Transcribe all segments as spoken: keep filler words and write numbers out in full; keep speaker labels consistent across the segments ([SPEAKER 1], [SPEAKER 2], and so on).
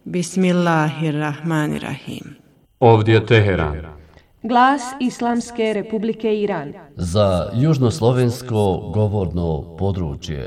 [SPEAKER 1] Bismillahirrahmanirrahim.
[SPEAKER 2] Ovdje je Teheran.
[SPEAKER 3] Glas Islamske Republike Iran.
[SPEAKER 4] Za južnoslovensko govorno područje.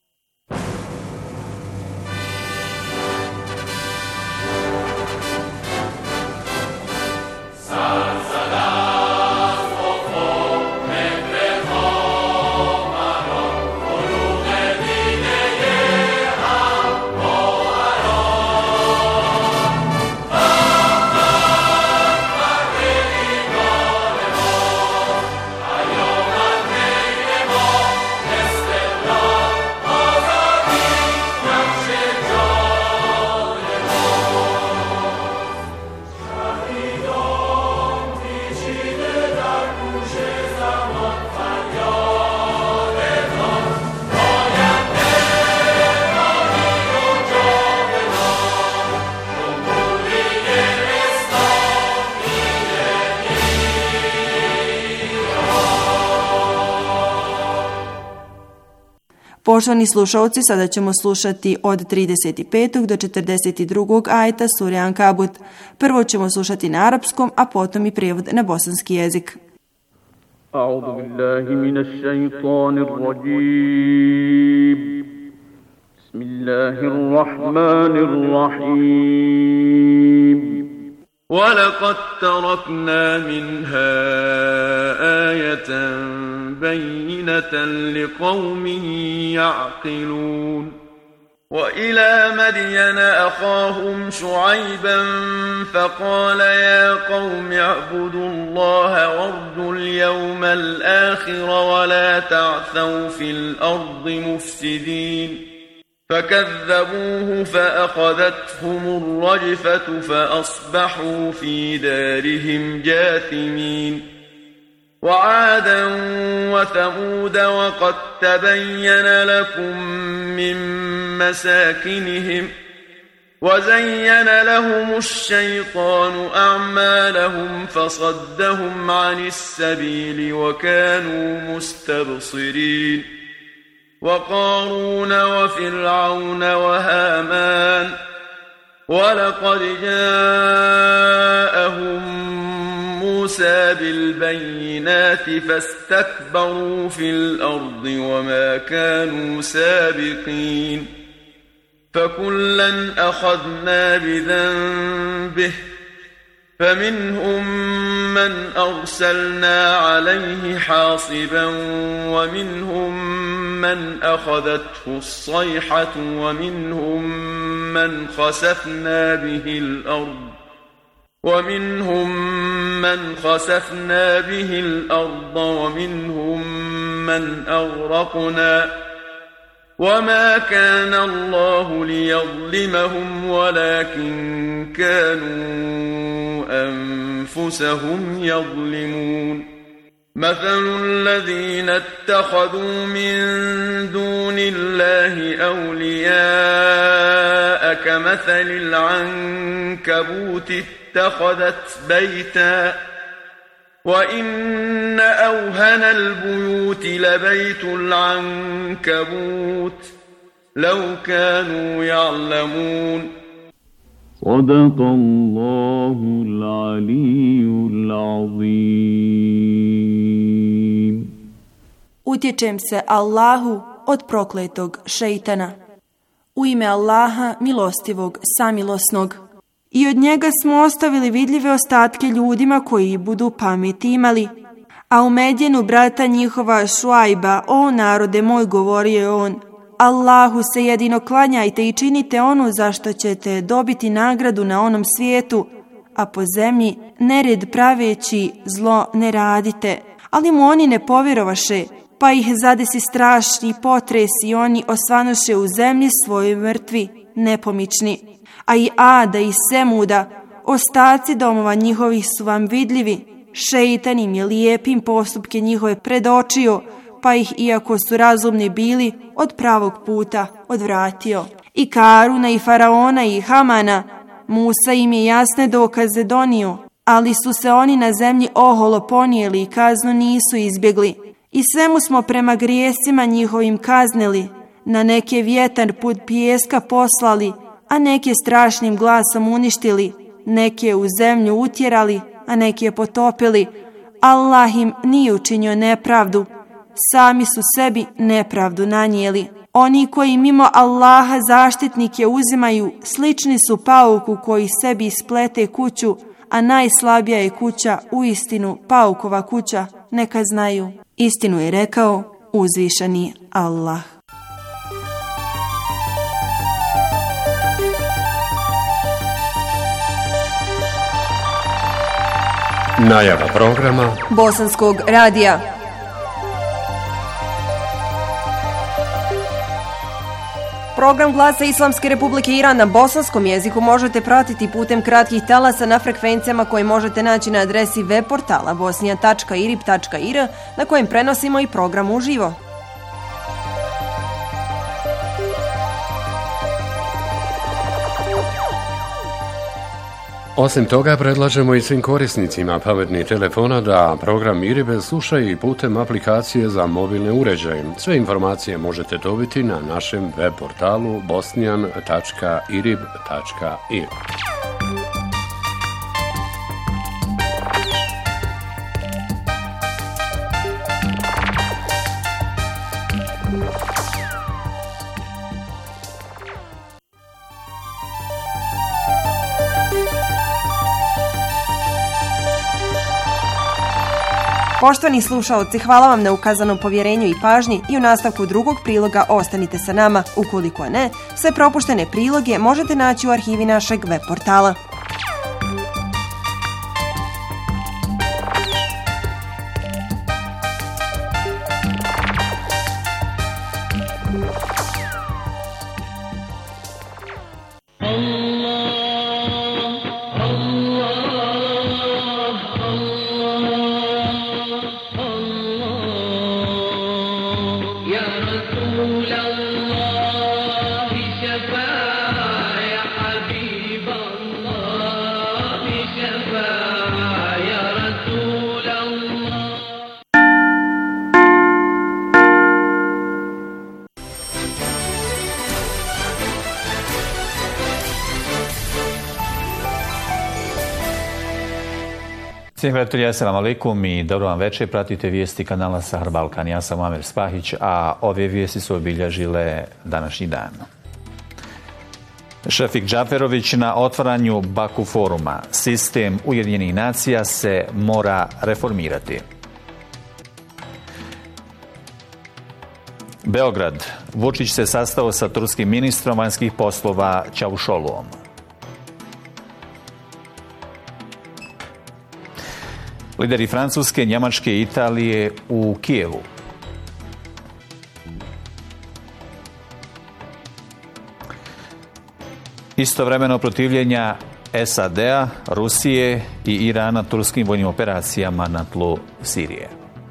[SPEAKER 1] Poštovani slušalci, sada ćemo slušati od trideset petog do četrdeset drugog ajeta sure Ankabut. Prvo ćemo slušati na arapskom, a potom i prijevod na bosanski jezik.
[SPEAKER 5] A'udhu billahi minash shaitanir rajim. Bismillahirrahmanirrahim. وَلَقَدْ تَرَكْنَا مِنْهَا آيَةً بَيِّنَةً لِقَوْمٍ يَعْقِلُونَ وَإِلَى مَدْيَنَ أَخَاهُمْ شُعَيْبًا فَقَالَ يَا قَوْمِ اعْبُدُوا اللَّهَ وَارْجُوا الْيَوْمَ الْآخِرَ وَلَا تَعْثَوْا فِي الْأَرْضِ مُفْسِدِينَ فكذبوه فأخذتهم الرجفة فأصبحوا في دارهم جاثمين وعادا وثمود وقد تبين لكم من مساكنهم وزين لهم الشيطان أعمالهم فصدهم عن السبيل وكانوا مستبصرين وقارون وفرعون وهامان ولقد جاءهم موسى بالبينات فاستكبروا في الأرض وما كانوا سابقين فكلا أخذنا بذنبه فمنهم من أرسلنا عليه حاصبا ومنهم من أخذته الصيحة ومنهم من خسفنا به الأرض ومنهم من خسفنا به الأرض ومنهم من أغرقنا وما كان الله ليظلمهم ولكن كانوا أنفسهم يظلمون مثل الذين اتخذوا من دون الله أولياء كمثل العنكبوت اتخذت بيتا وإن أوهن البيوت لبيت العنكبوت لو كانوا يعلمون صدق الله العلي العظيم.
[SPEAKER 1] Utječem se Allahu od prokletog šejtana. U ime Allaha, milostivog, samilosnog. I od njega smo ostavili vidljive ostatke ljudima koji budu pameti imali. A u Medjenu brata njihova Šuajba, o narode moj, govorio je on, Allahu se jedino klanjajte i činite ono za što ćete dobiti nagradu na onom svijetu, a po zemlji nered praveći zlo ne radite. Ali mu oni ne povjerovaše, pa ih zadesi strašni potres i oni osvanoše u zemlji svoje mrtvi, nepomični. A i Ada i Semuda, ostaci domova njihovih su vam vidljivi, šeitan im je lijepim postupke njihove predočio, pa ih, iako su razumni bili, od pravog puta odvratio. I Karuna i Faraona i Hamana, Musa im je jasne dokaze donio, ali su se oni na zemlji oholo ponijeli i kaznu nisu izbjegli. I svemu smo prema grijesima njihovim kaznili, na neke vjetar put pijeska poslali, a neke strašnim glasom uništili, neke u zemlju utjerali, a neke potopili. Allah im nije učinio nepravdu, sami su sebi nepravdu nanijeli. Oni koji mimo Allaha zaštitnike uzimaju, slični su pauku koji sebi isplete kuću, a najslabija je kuća uistinu paukova kuća, neka znaju. Istinu je rekao uzvišeni Allah.
[SPEAKER 2] Najava programa
[SPEAKER 3] Bosanskog radija. Program Glasa Islamske Republike Iran na bosanskom jeziku možete pratiti putem kratkih talasa na frekvencijama koje možete naći na adresi web portala bosnija tačka irib tačka ir na kojem prenosimo i program uživo.
[SPEAKER 2] Osim toga, predlažemo i svim korisnicima pametnih telefona da program Iribe slušaju i putem aplikacije za mobilne uređaje. Sve informacije možete dobiti na našem web portalu bosnijan tačka irib tačka ir.
[SPEAKER 3] Poštovani slušaoci, hvala vam na ukazanom povjerenju i pažnji i u nastavku drugog priloga ostanite sa nama. Ukoliko ne, sve propuštene priloge možete naći u arhivi našeg web portala.
[SPEAKER 6] Svim gledatelji, assalamu alaikum i dobro vam večer. Pratite vijesti kanala Sahar Balkan. Ja sam Amer Spahić, a ove vijesti su obilježile današnji dan. Šefik Džaferović na otvaranju Baku foruma. Sistem Ujedinjenih nacija se mora reformirati. Beograd. Vučić se sastao sa turskim ministrom vanjskih poslova Čavušoluom. Lideri Francuske, Njemačke i Italije u Kijevu. Istovremeno protivljenja S A D-a, Rusije i Irana turskim vojnim operacijama na tlu Sirije.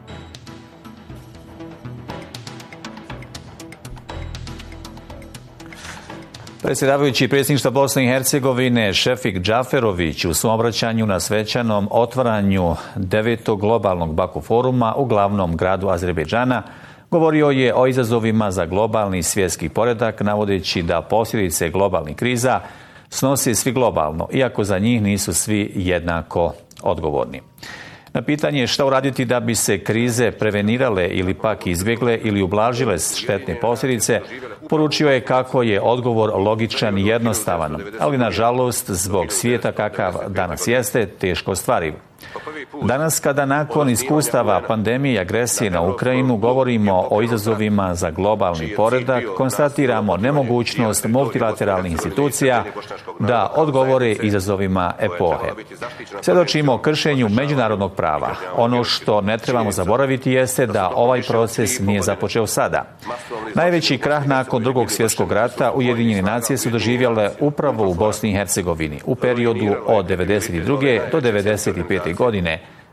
[SPEAKER 6] Predsjedavajući predsjedništva Bosne i Hercegovine Šefik Džaferović u svom obraćanju na svečanom otvaranju devetog globalnog Baku foruma u glavnom gradu Azerbejdžana govorio je o izazovima za globalni svjetski poredak, navodeći da posljedice globalnih kriza snose svi globalno, iako za njih nisu svi jednako odgovorni. Na pitanje šta uraditi da bi se krize prevenirale ili pak izbjegle ili ublažile štetne posljedice, poručio je kako je odgovor logičan i jednostavan, ali nažalost zbog svijeta kakav danas jeste teško ostvariv. Danas, kada nakon iskustava pandemije i agresije na Ukrajinu govorimo o izazovima za globalni poredak, konstatiramo nemogućnost multilateralnih institucija da odgovore izazovima epohe. Svjedočimo kršenju međunarodnog prava. Ono što ne trebamo zaboraviti jeste da ovaj proces nije započeo sada. Najveći krah nakon drugog svjetskog rata Ujedinjene nacije su doživjele upravo u Bosni i Hercegovini u periodu od devedeset druge do devedeset pete godine,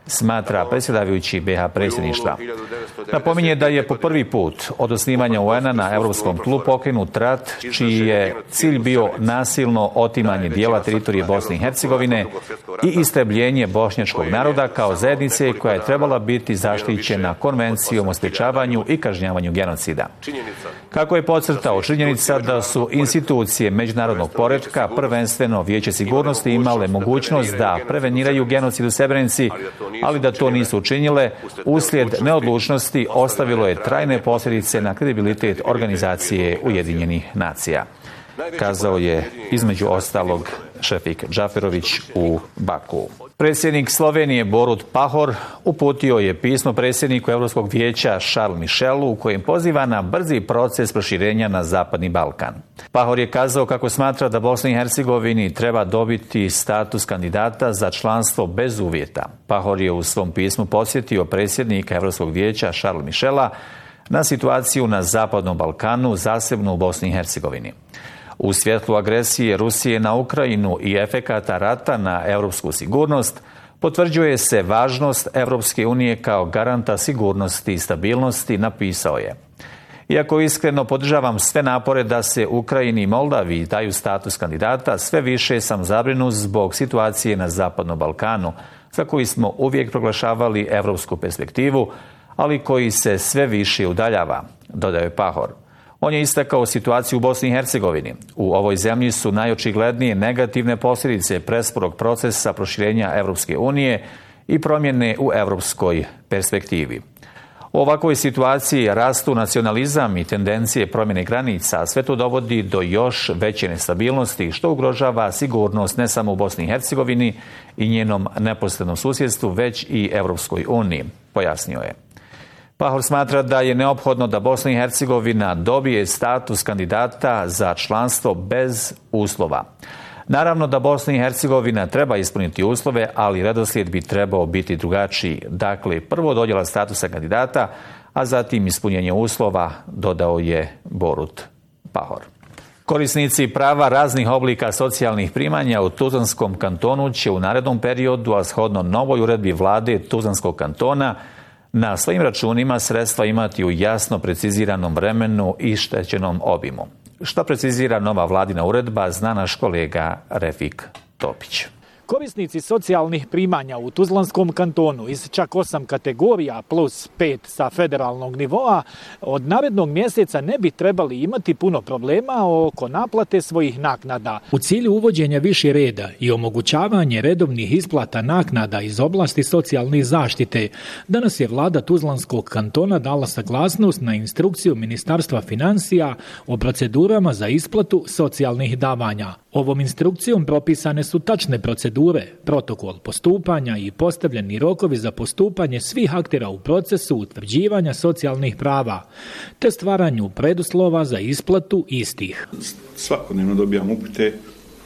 [SPEAKER 6] smatra predsjedavajući be ha predsjedništva. Napominje da je po prvi put od osnivanja u en a na europskom tlu pokrenut rat, čiji je cilj bio nasilno otimanje dijela teritorije Bosne i Hercegovine i istrebljenje bošnjačkog naroda kao zajednice koja je trebala biti zaštićena konvencijom o sprječavanju i kažnjavanju genocida. Kako je podcrtao, činjenica da su institucije međunarodnog poretka, prvenstveno Vijeće sigurnosti, imale mogućnost da preveniraju genocid u Srebrenici, ali da to nisu učinile, uslijed neodlučnosti ostavilo je trajne posljedice na kredibilitet organizacije Ujedinjenih nacija, kazao je između ostalog Šefik Džaferović u Baku. Predsjednik Slovenije Borut Pahor uputio je pismo predsjedniku Europskog vijeća Charles Michelu u kojem poziva na brzi proces proširenja na Zapadni Balkan. Pahor je kazao kako smatra da Bosni i Hercegovini treba dobiti status kandidata za članstvo bez uvjeta. Pahor je u svom pismu podsjetio predsjednika Europskog vijeća Charles Michela na situaciju na Zapadnom Balkanu, zasebno u Bosni i Hercegovini. U svjetlu agresije Rusije na Ukrajinu i efekata rata na europsku sigurnost, potvrđuje se važnost Europske unije kao garanta sigurnosti i stabilnosti, napisao je. Iako iskreno podržavam sve napore da se Ukrajini i Moldaviji daju status kandidata, sve više sam zabrinut zbog situacije na Zapadnom Balkanu, za koji smo uvijek proglašavali europsku perspektivu, ali koji se sve više udaljava, dodao je Pahor. On je istakao situaciju u Bosni i Hercegovini. U ovoj zemlji su najočiglednije negativne posljedice presporog procesa proširenja Europske unije i promjene u europskoj perspektivi. U ovakvoj situaciji rastu nacionalizam i tendencije promjene granica, a sve to dovodi do još veće nestabilnosti, što ugrožava sigurnost ne samo u Bosni i Hercegovini i njenom neposrednom susjedstvu, već i Europskoj uniji, pojasnio je. Pahor smatra da je neophodno da Bosna i Hercegovina dobije status kandidata za članstvo bez uslova. Naravno da Bosna i Hercegovina treba ispuniti uslove, ali redoslijed bi trebao biti drugačiji. Dakle, prvo dodjela statusa kandidata, a zatim ispunjenje uslova, dodao je Borut Pahor. Korisnici prava raznih oblika socijalnih primanja u Tuzlanskom kantonu će u narednom periodu, a shodno novoj uredbi vlade Tuzlanskog kantona, na svojim računima sredstva imati u jasno preciziranom vremenu i štećenom obimu. Što precizira nova vladina uredba, zna naš kolega Refik Topić.
[SPEAKER 7] Korisnici socijalnih primanja u Tuzlanskom kantonu iz čak osam kategorija plus pet sa federalnog nivoa od narednog mjeseca ne bi trebali imati puno problema oko naplate svojih naknada. U cilju uvođenja viši reda i omogućavanje redovnih isplata naknada iz oblasti socijalne zaštite, danas je vlada Tuzlanskog kantona dala saglasnost na instrukciju Ministarstva financija o procedurama za isplatu socijalnih davanja. Ovom instrukcijom propisane su tačne procedure, protokol postupanja i postavljeni rokovi za postupanje svih aktera u procesu utvrđivanja socijalnih prava, te stvaranju preduslova za isplatu istih.
[SPEAKER 8] Svakodnevno dobijam upite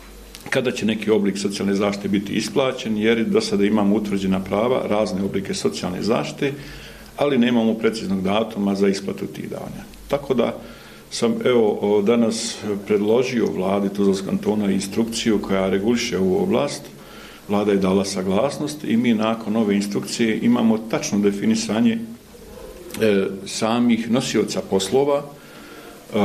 [SPEAKER 8] kada će neki oblik socijalne zaštite biti isplaćen, jer do sada imamo utvrđena prava, razne oblike socijalne zaštite, ali nemamo preciznog datuma za isplatu tih davanja. Tako da sam evo danas predložio vladi Tuzlanskog kantona instrukciju koja reguliše ovu oblast. Vlada je dala saglasnost i mi nakon ove instrukcije imamo tačno definisanje e, samih nosioca poslova, e,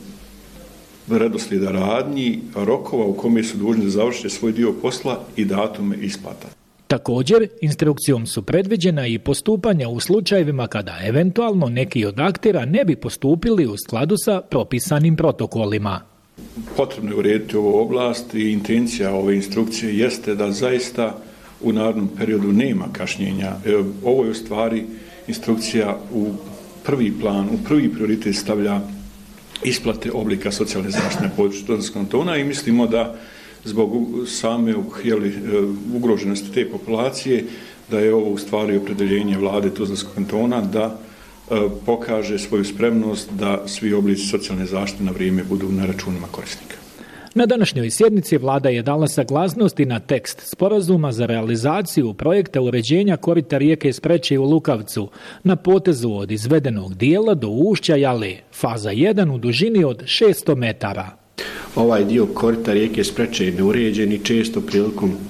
[SPEAKER 8] redoslijeda radnji, rokova u kome su dužni da završe svoj dio posla i datume isplata.
[SPEAKER 7] Također, instrukcijom su predviđena i postupanja u slučajevima kada eventualno neki od aktera ne bi postupili u skladu sa propisanim protokolima.
[SPEAKER 8] Potrebno je urediti ovu oblast i intencija ove instrukcije jeste da zaista u narednom periodu nema kašnjenja. Ovo je u stvari instrukcija u prvi plan, u prvi prioritet stavlja isplate oblika socijalne zaštite na području Tuzlanskog kantona i mislimo da zbog same jeli, ugroženosti te populacije, da je ovo u stvari opredeljenje vlade Tuzlanskog kantona da e, pokaže svoju spremnost da svi oblici socijalne zaštite na vrijeme budu na računima korisnika.
[SPEAKER 7] Na današnjoj sjednici vlada je dala saglasnost i na tekst sporazuma za realizaciju projekta uređenja korita rijeke Spreče u Lukavcu na potezu od izvedenog dijela do ušća Jale, faza jedan u dužini od šesto metara.
[SPEAKER 9] Ovaj dio korita rijeke Spreče je neuređen i često prilikom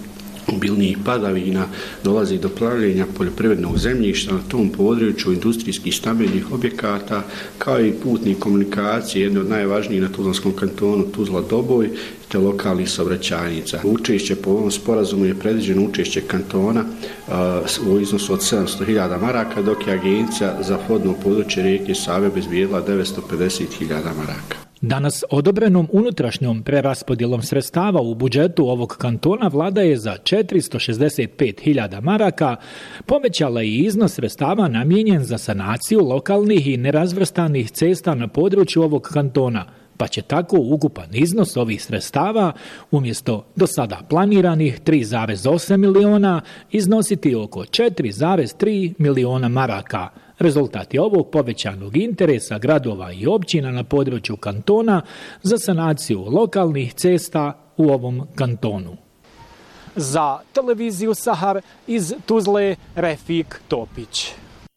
[SPEAKER 9] obilnijih padavina dolazi do plavljenja poljoprivrednog zemljišta na tom području, industrijskih stambenih objekata, kao i putnih komunikacije, jedne od najvažnijih na Tuzlanskom kantonu, Tuzla-Doboj, te lokalnih saobraćajnica. Učešće po ovom sporazumu je predviđeno učešće kantona uh, u iznosu od sedamsto hiljada maraka, dok je Agencija za vodno područje rijeke Save obezbijedila devetsto pedeset hiljada maraka.
[SPEAKER 7] Danas odobrenom unutrašnjom preraspodjelom sredstava u budžetu ovog kantona vlada je za četiristo šezdeset pet hiljada maraka povećala i iznos sredstava namijenjen za sanaciju lokalnih i nerazvrstanih cesta na području ovog kantona, pa će tako ukupan iznos ovih sredstava umjesto do sada planiranih tri zarez osam miliona iznositi oko četiri zarez tri miliona maraka. Rezultat je ovog povećanog interesa gradova i općina na području kantona za sanaciju lokalnih cesta u ovom kantonu. Za televiziju Sahar iz Tuzle, Refik Topić.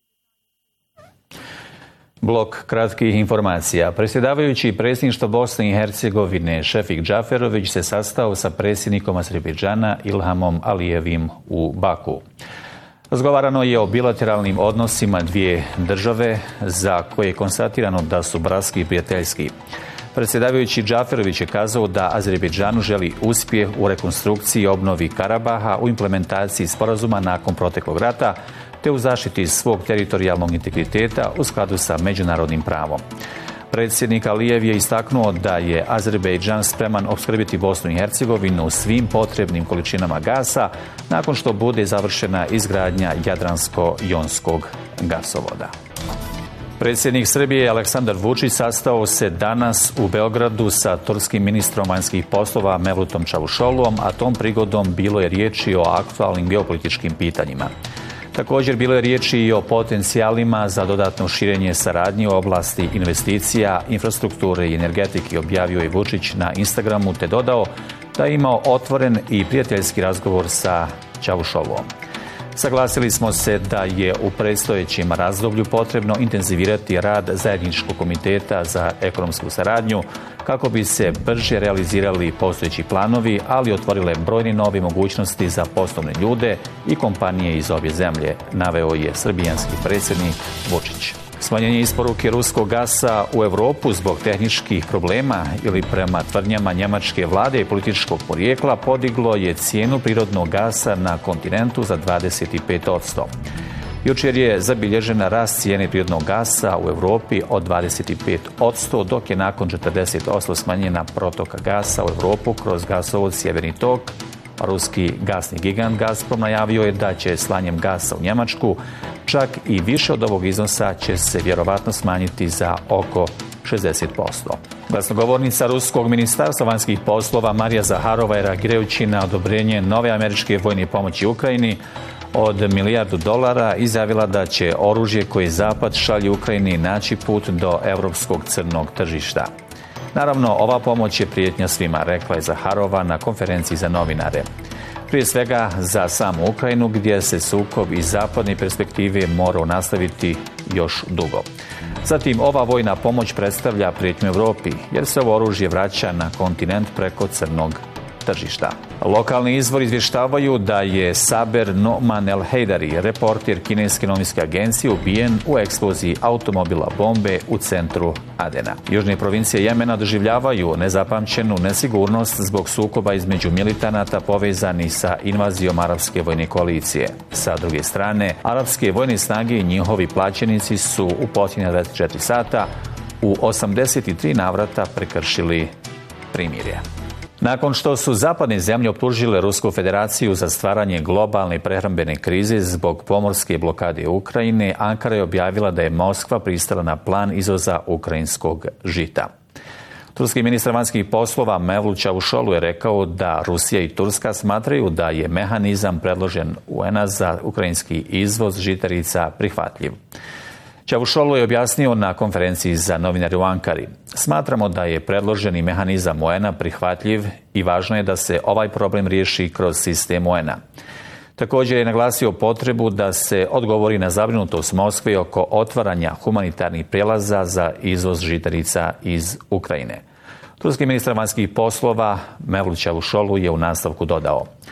[SPEAKER 6] Blok kratkih informacija. Predsjedavajući predsjedništva Bosne i Hercegovine Šefik Džaferović se sastao sa predsjednikom Azerbejdžana Ilhamom Alijevim u Baku. Razgovarano je o bilateralnim odnosima dvije države za koje je konstatirano da su bratski i prijateljski. Predsjedavajući Džaferović je kazao da Azerbejdžanu želi uspjeh u rekonstrukciji i obnovi Karabaha, u implementaciji sporazuma nakon proteklog rata, te u zaštiti svog teritorijalnog integriteta u skladu sa međunarodnim pravom. Predsjednik Alijev je istaknuo da je Azerbejdžan spreman opskrbiti Bosnu i Hercegovinu svim potrebnim količinama gasa nakon što bude završena izgradnja Jadransko-jonskog gasovoda. Predsjednik Srbije Aleksandar Vučić sastao se danas u Beogradu sa turskim ministrom vanjskih poslova Mevlutom Čavuşoğluom, a tom prigodom bilo je riječi o aktualnim geopolitičkim pitanjima. Također bilo je riječi i o potencijalima za dodatno širenje saradnje u oblasti investicija, infrastrukture i energetike, objavio je Vučić na Instagramu, te dodao da je imao otvoren i prijateljski razgovor sa Čavuşoğluom. Saglasili smo se da je u predstojećem razdoblju potrebno intenzivirati rad Zajedničkog komiteta za ekonomsku saradnju kako bi se brže realizirali postojeći planovi, ali otvorile brojne nove mogućnosti za poslovne ljude i kompanije iz obje zemlje, naveo je srbijanski predsjednik Vučić. Smanjenje isporuke ruskog gasa u Europu zbog tehničkih problema ili prema tvrdnjama njemačke vlade i političkog porijekla podiglo je cijenu prirodnog gasa na kontinentu za dvadeset pet posto. Jučer je zabilježena rast cijene prirodnog gasa u Europi od dvadeset pet posto, dok je nakon četrdeset posto smanjena protoka gasa u Europu kroz gasovod Sjeverni tok. Ruski gasni gigant Gazprom najavio je da će slanjem gasa u Njemačku čak i više od ovog iznosa će se vjerovatno smanjiti za oko šezdeset posto. Glasnogovornica Ruskog ministarstva vanjskih poslova Marija Zaharova je, reagirajući na odobrenje nove američke vojne pomoći Ukrajini od milijardu dolara, izjavila da će oružje koje Zapad šalje Ukrajini naći put do europskog crnog tržišta. Naravno, ova pomoć je prijetnja svima, rekla je Zaharova na konferenciji za novinare. Prije svega za samu Ukrajinu, gdje se sukob iz zapadne perspektive morao nastaviti još dugo. Zatim, ova vojna pomoć predstavlja prijetnju Europi, jer se ovo oružje vraća na kontinent preko crnog tržišta. Lokalni izvori izvještavaju da je Saber Noman El Heidari, reporter kineske novinske agencije, ubijen u eksploziji automobila bombe u centru Adena. Južne provincije Jemena doživljavaju nezapamćenu nesigurnost zbog sukoba između militanata povezani sa invazijom arapske vojne koalicije. Sa druge strane, arapske vojne snage i njihovi plaćenici su u posljednja dvadeset četiri sata u osamdeset tri navrata prekršili primirje. Nakon što su zapadne zemlje optužile Rusku federaciju za stvaranje globalne prehrambene krize zbog pomorske blokade Ukrajine, Ankara je objavila da je Moskva pristala na plan izvoza ukrajinskog žita. Turski ministar vanjskih poslova Mevlut Čavuşoğlu je rekao da Rusija i Turska smatraju da je mehanizam predložen U N-a za ukrajinski izvoz žitarica prihvatljiv. Čavuşoğlu je objasnio na konferenciji za novinare u Ankari. Smatramo da je predloženi mehanizam U N-a prihvatljiv i važno je da se ovaj problem riješi kroz sistem U N-a. Također je naglasio potrebu da se odgovori na zabrinutost Moskve oko otvaranja humanitarnih prijelaza za izvoz žitarica iz Ukrajine. Turski ministar vanjskih poslova Mevlut Čavuşoğlu je u nastavku dodao: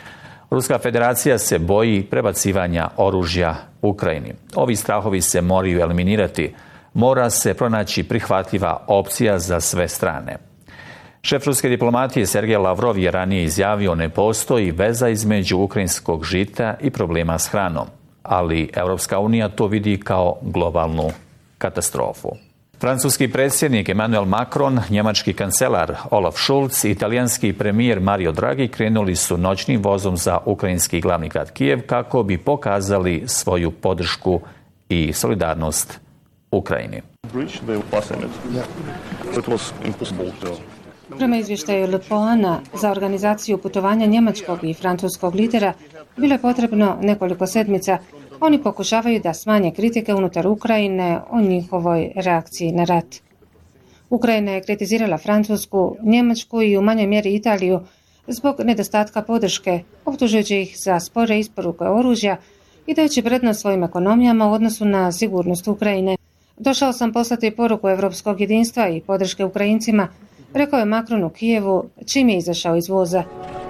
[SPEAKER 6] Ruska federacija se boji prebacivanja oružja Ukrajini. Ovi strahovi se moraju eliminirati. Mora se pronaći prihvatljiva opcija za sve strane. Šef ruske diplomatije Sergej Lavrov je ranije izjavio ne postoji veza između ukrajinskog žita i problema s hranom, ali Europska unija to vidi kao globalnu katastrofu. Francuski predsjednik Emmanuel Macron, njemački kancelar Olaf Scholz i italijanski premijer Mario Draghi krenuli su noćnim vozom za ukrajinski glavni grad Kijev kako bi pokazali svoju podršku i solidarnost Ukrajini.
[SPEAKER 10] Prema izvještaju Le Poana, za organizaciju putovanja njemačkog i francuskog lidera bilo je potrebno nekoliko sedmica. Oni pokušavaju da smanje kritike unutar Ukrajine o njihovoj reakciji na rat. Ukrajina je kritizirala Francusku, Njemačku i u manjoj mjeri Italiju zbog nedostatka podrške, optužujući ih za spore isporuke oružja i dajući prednost svojim ekonomijama u odnosu na sigurnost Ukrajine. Došao sam poslati poruku europskog jedinstva i podrške Ukrajincima, rekao je Macron u Kijevu čim je izašao iz voza.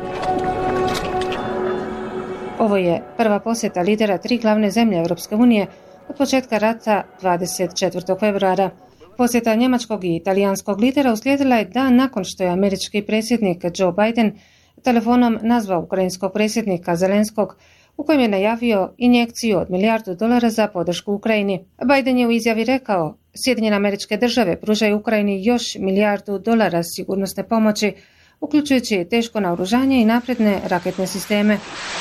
[SPEAKER 10] Ovo je prva posjeta lidera tri glavne zemlje Europske unije od početka rata dvadeset četvrtog februara. Posjeta njemačkog i italijanskog lidera uslijedila je dan nakon što je američki predsjednik Joe Biden telefonom nazvao ukrajinskog predsjednika Zelenskog, u kojem je najavio injekciju od milijardu dolara za podršku Ukrajini. Biden je u izjavi rekao, Sjedinjene Američke Države pružaju Ukrajini još milijardu dolara sigurnosne pomoći, uključujući teško naoružanje i napredne raketne sisteme.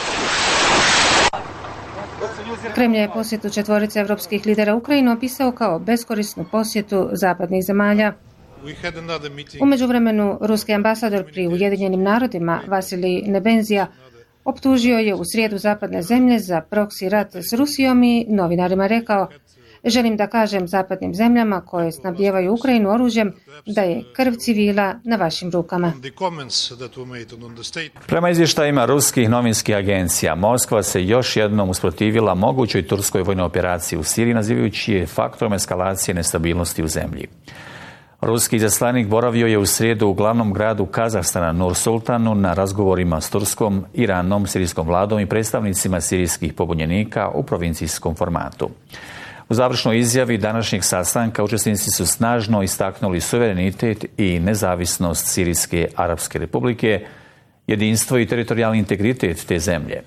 [SPEAKER 10] Kremlj je posjetu četvorice europskih lidera Ukrajinu opisao kao beskorisnu posjetu zapadnih zemalja. U međuvremenu, ruski ambasador pri Ujedinjenim narodima Vasilij Nebenzija optužio je u srijedu zapadne zemlje za proksi rat s Rusijom i novinarima rekao: želim da kažem zapadnim zemljama koje snabdijevaju Ukrajinu oružjem da je krv civila na vašim rukama.
[SPEAKER 6] Prema izvještajima ruskih novinskih agencija, Moskva se još jednom usprotivila mogućoj turskoj vojnoj operaciji u Siriji, nazivajući je faktorom eskalacije nestabilnosti u zemlji. Ruski izaslanik boravio je u srijedu u glavnom gradu Kazahstana Nur-Sultanu na razgovorima s Turskom, Iranom, sirijskom vladom i predstavnicima sirijskih pobunjenika u provincijskom formatu. U završnoj izjavi današnjeg sastanka učesnici su snažno istaknuli suverenitet i nezavisnost Sirijske Arapske Republike, jedinstvo i teritorijalni integritet te zemlje.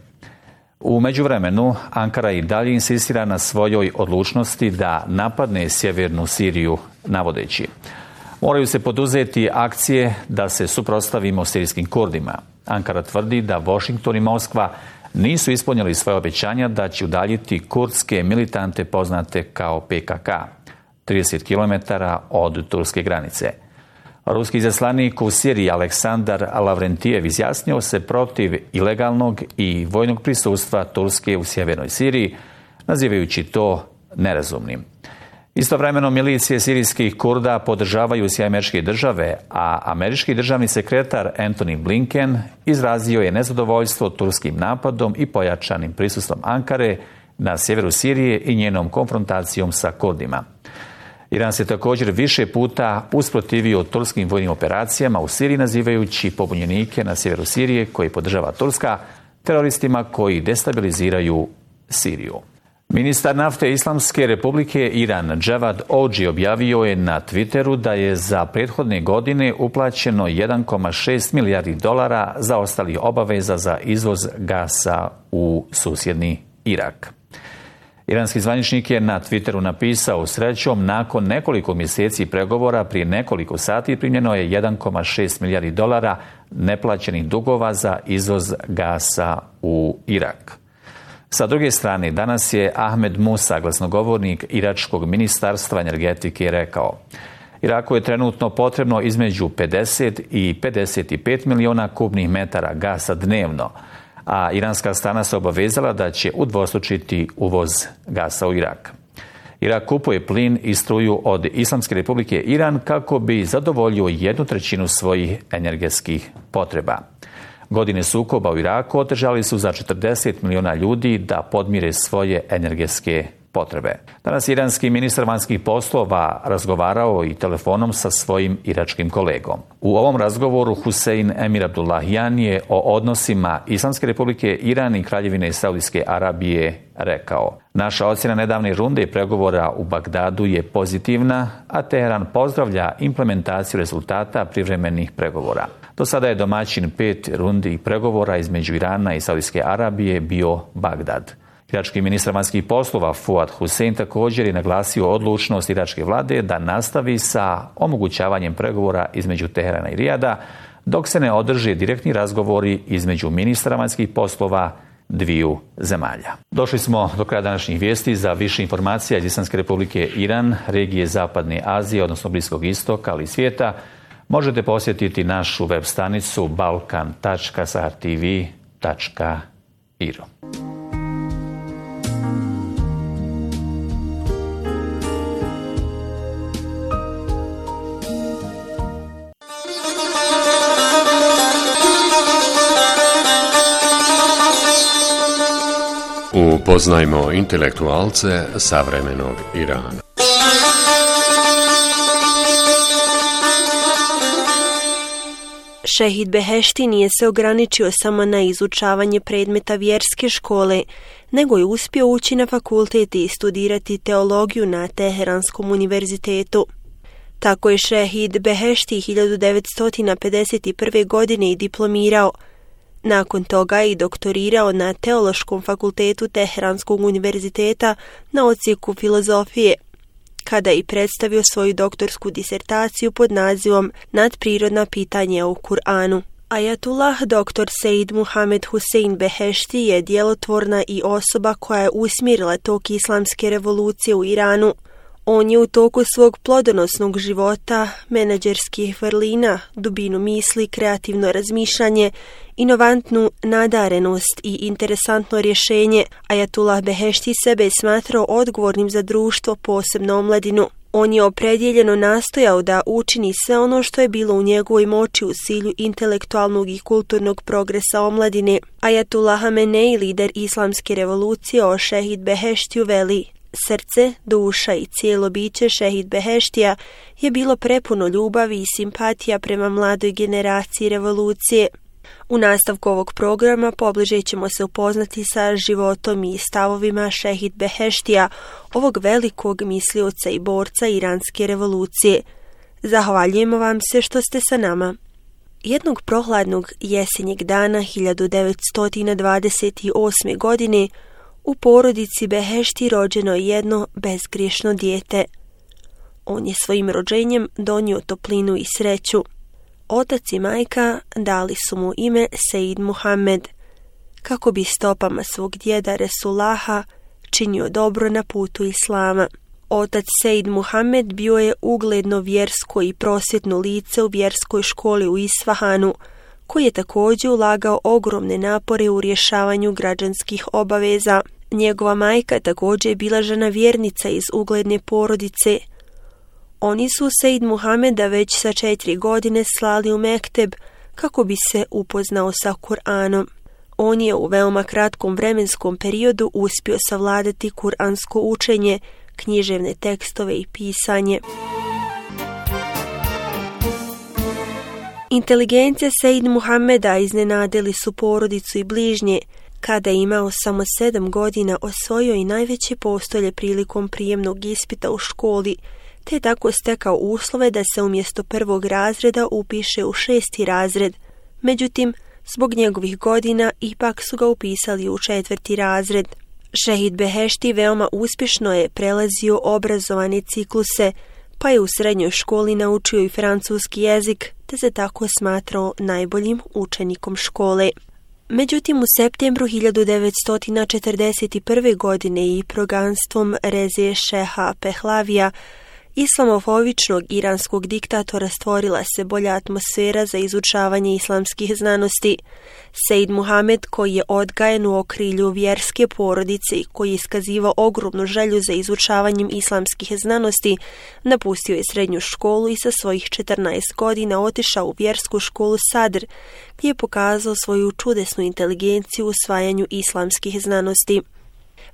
[SPEAKER 6] U međuvremenu, Ankara i dalje insistira na svojoj odlučnosti da napadne sjevernu Siriju, navodeći: moraju se poduzeti akcije da se suprotstavimo sirijskim Kurdima. Ankara tvrdi da Washington i Moskva nisu ispunili svoje obećanja da će udaljiti kurdske militante poznate kao P K K, trideset kilometara od turske granice. Ruski izaslanik u Siriji Aleksandar Lavrentijev izjasnio se protiv ilegalnog i vojnog prisustva Turske u sjevernoj Siriji, nazivajući to nerazumnim. Istovremeno milicije sirijskih Kurda podržavaju Sjedinjene Američke Države, a američki državni sekretar Antony Blinken izrazio je nezadovoljstvo turskim napadom i pojačanim prisustvom Ankare na sjeveru Sirije i njenom konfrontacijom sa Kurdima. Iran se također više puta usprotivio turskim vojnim operacijama u Siriji, nazivajući pobunjenike na sjeveru Sirije koji podržava Turska teroristima koji destabiliziraju Siriju. Ministar nafte Islamske Republike Iran Javad Oji objavio je na Twitteru da je za prethodne godine uplaćeno jedan zarez šest milijardi dolara za ostalih obaveza za izvoz gasa u susjedni Irak. Iranski zvaničnik je na Twitteru napisao: srećom, nakon nekoliko mjeseci pregovora prije nekoliko sati primljeno je jedan zarez šest milijardi dolara neplaćenih dugova za izvoz gasa u Irak. Sa druge strane, danas je Ahmed Musa, glasnogovornik iračkog ministarstva energetike, rekao: Iraku je trenutno potrebno između pedeset i pedeset pet miliona kubnih metara gasa dnevno, a iranska strana se obavezala da će udvostručiti uvoz gasa u Irak. Irak kupuje plin i struju od Islamske Republike Iran kako bi zadovoljio jednu trećinu svojih energetskih potreba. Godine sukoba u Iraku otežali su za četrdeset miliona ljudi da podmire svoje energetske potrebe. Danas iranski ministar vanjskih poslova razgovarao i telefonom sa svojim iračkim kolegom. U ovom razgovoru Husein Emir Abdullahian je o odnosima Islamske republike Iran i Kraljevine Saudijske Arabije rekao: naša ocjena nedavne runde pregovora u Bagdadu je pozitivna, a Teheran pozdravlja implementaciju rezultata privremenih pregovora. Do sada je domaćin pet rundi pregovora između Irana i Saudijske Arabije bio Bagdad. Irački ministar vanjskih poslova Fuad Hussein također je naglasio odlučnost iračke vlade da nastavi sa omogućavanjem pregovora između Teherana i Rijada, dok se ne održe direktni razgovori između ministra vanjskih poslova dviju zemalja. Došli smo do kraja današnjih vijesti. Za više informacija iz Islamske republike Iran, regije Zapadne Azije, odnosno Bliskog istoka, ali i svijeta, možete posjetiti našu web stranicu balkan tačka sahar t v tačka i r.
[SPEAKER 2] Upoznajmo intelektualce savremenog Irana.
[SPEAKER 11] Šehid Behešti nije se ograničio samo na izučavanje predmeta vjerske škole, nego je uspio ući na fakultet i studirati teologiju na Teheranskom univerzitetu. Tako je Šehid Behešti hiljadu devetsto pedeset prve. godine i diplomirao. Nakon toga je i doktorirao na Teološkom fakultetu Teheranskog univerziteta na odsjeku filozofije, kada je i predstavio svoju doktorsku disertaciju pod nazivom Nadprirodna pitanja u Kur'anu. Ajatullah doktor Sejd Muhamed Husein Behešti je djelotvorna i osoba koja je usmjerila tok islamske revolucije u Iranu. On je u toku svog plodonosnog života, menadžerskih vrlina, dubinu misli, kreativno razmišljanje, inovantnu nadarenost i interesantno rješenje. Ajatullah Behešti sebe je smatrao odgovornim za društvo, posebno omladinu. On je opredjeljeno nastojao da učini sve ono što je bilo u njegovoj moći u cilju intelektualnog i kulturnog progresa omladine. Ajatullah Hamenei, lider islamske revolucije, o Šehid Beheštiju veli: srce, duša i cijelo biće Šehid Beheštija je bilo prepuno ljubavi i simpatija prema mladoj generaciji revolucije. U nastavku ovog programa pobliže ćemo se upoznati sa životom i stavovima Šehid Beheštija, ovog velikog mislioca i borca iranske revolucije. Zahvaljujemo vam se što ste sa nama. Jednog prohladnog jesenjeg dana hiljadu devetsto dvadeset osme. godine u porodici Behešti rođeno je jedno bezgriješno dijete. On je svojim rođenjem donio toplinu i sreću. Otac i majka dali su mu ime Sejd Muhammed, kako bi stopama svog djeda Resulaha činio dobro na putu Islama. Otac Sejd Muhammed bio je ugledno vjersko i prosvjetno lice u vjerskoj školi u Isfahanu, koji je također ulagao ogromne napore u rješavanju građanskih obaveza. Njegova majka također je bila žena vjernica iz ugledne porodice. Oni su Sejd Muhameda već sa četiri godine slali u mekteb kako bi se upoznao sa Kur'anom. On je u veoma kratkom vremenskom periodu uspio savladati kuransko učenje, književne tekstove i pisanje. Inteligencija Sejd Muhameda iznenadili su porodicu i bližnje. Kada je imao samo sedam godina, osvojio i najveće postolje prilikom prijemnog ispita u školi, te je tako stekao uslove da se umjesto prvog razreda upiše u šesti razred. Međutim, zbog njegovih godina ipak su ga upisali u četvrti razred. Šehid Behešti veoma uspješno je prelazio obrazovane cikluse, pa je u srednjoj školi naučio i francuski jezik, te se tako smatrao najboljim učenikom škole. Međutim, u septembru hiljadu devetsto četrdeset prve. godine i proganstvom Reze Šeha Pehlavija, islamofobičnog iranskog diktatora, stvorila se bolja atmosfera za izučavanje islamskih znanosti. Sejd Muhamed, koji je odgajen u okrilju vjerske porodice i koji je iskazivao ogromnu želju za izučavanjem islamskih znanosti, napustio je srednju školu i sa svojih četrnaest godina otišao u vjersku školu Sadr, gdje je pokazao svoju čudesnu inteligenciju u usvajanju islamskih znanosti.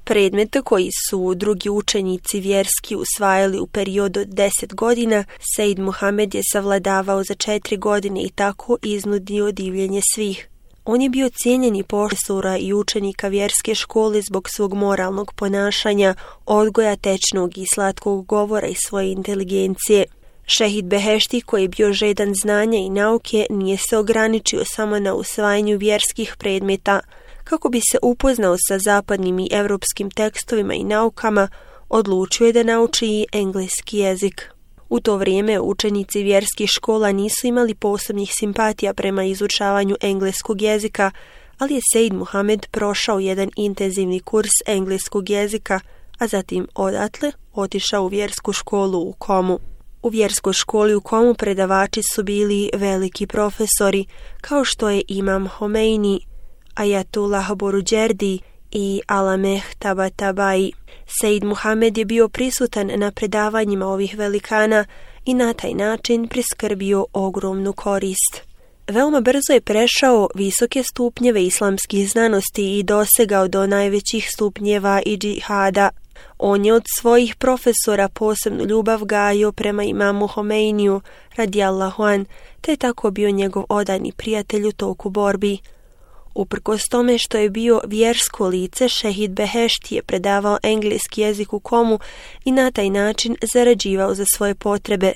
[SPEAKER 11] Predmet koji su drugi učenici vjerski usvajali u periodu od deset godina, Sejd Muhamed je savladavao za četiri godine i tako iznudio divljenje svih. On je bio cijenjeni profesora i učenika vjerske škole zbog svog moralnog ponašanja, odgoja tečnog i slatkog govora i svoje inteligencije. Šehid Behešti, koji je bio žedan znanja i nauke, nije se ograničio samo na usvajanju vjerskih predmeta. Kako bi se upoznao sa zapadnim i europskim tekstovima i naukama, odlučio je da nauči i engleski jezik. U to vrijeme učenici vjerskih škola nisu imali posebnih simpatija prema izučavanju engleskog jezika, ali je Sejd Muhamed prošao jedan intenzivni kurs engleskog jezika, a zatim odatle otišao u vjersku školu u Komu. U vjerskoj školi u Komu predavači su bili veliki profesori, kao što je Imam Homeini, Ajatullah Boruđerdi i Alameh Tabatabai. Sejd Muhamed je bio prisutan na predavanjima ovih velikana i na taj način priskrbio ogromnu korist. Veoma brzo je prešao visoke stupnjeve islamskih znanosti i dosegao do najvećih stupnjeva i džihada. On je od svojih profesora posebnu ljubav gajio prema imamu Homeiniju radijallahu an, te je tako bio njegov odani prijatelj u toku borbi. Uprkos tome što je bio vjersko lice, Šehid Behešti je predavao engleski jezik u Komu i na taj način zarađivao za svoje potrebe.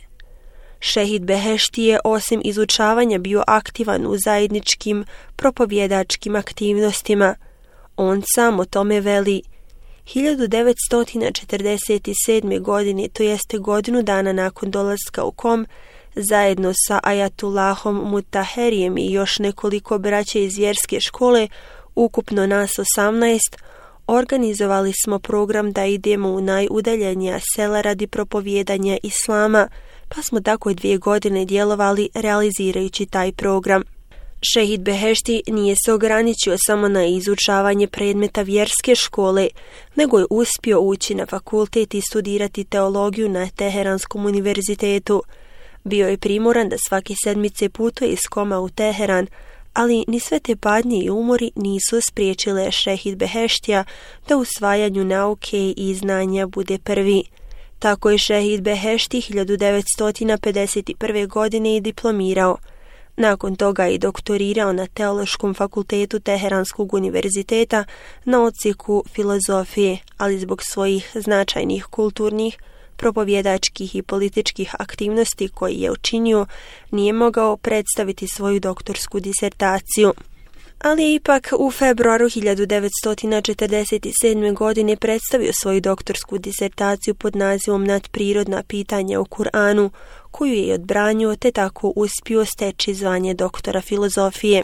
[SPEAKER 11] Šehid Behešti je osim izučavanja bio aktivan u zajedničkim propovjedačkim aktivnostima. On sam o tome veli: hiljadu devetsto četrdeset sedme. godine, to jeste godinu dana nakon dolaska u Kom, zajedno sa Ajatullahom Mutaherijem i još nekoliko braća iz vjerske škole, ukupno nas osamnaest, organizovali smo program da idemo u najudaljenija sela radi propovijedanja islama, pa smo tako dvije godine djelovali realizirajući taj program. Šehid Behešti nije se ograničio samo na izučavanje predmeta vjerske škole, nego je uspio ući na fakultet i studirati teologiju na Teheranskom univerzitetu. Bio je primoran da svake sedmice putuje iz Koma u Teheran, ali ni sve te padnje i umori nisu spriječile Šehid Beheštija da u usvajanju nauke i znanja bude prvi. Tako je Šehid Behešti hiljadu devetsto pedeset prve. godine i diplomirao. Nakon toga je doktorirao na Teološkom fakultetu Teheranskog univerziteta na odsjeku filozofije, ali zbog svojih značajnih kulturnih, propovjedačkih i političkih aktivnosti koji je učinio, nije mogao predstaviti svoju doktorsku disertaciju. Ali je ipak u februaru hiljadu devetsto četrdeset sedme. godine predstavio svoju doktorsku disertaciju pod nazivom Nadprirodna pitanja u Kur'anu, koju je odbranio te tako uspio steći zvanje doktora filozofije.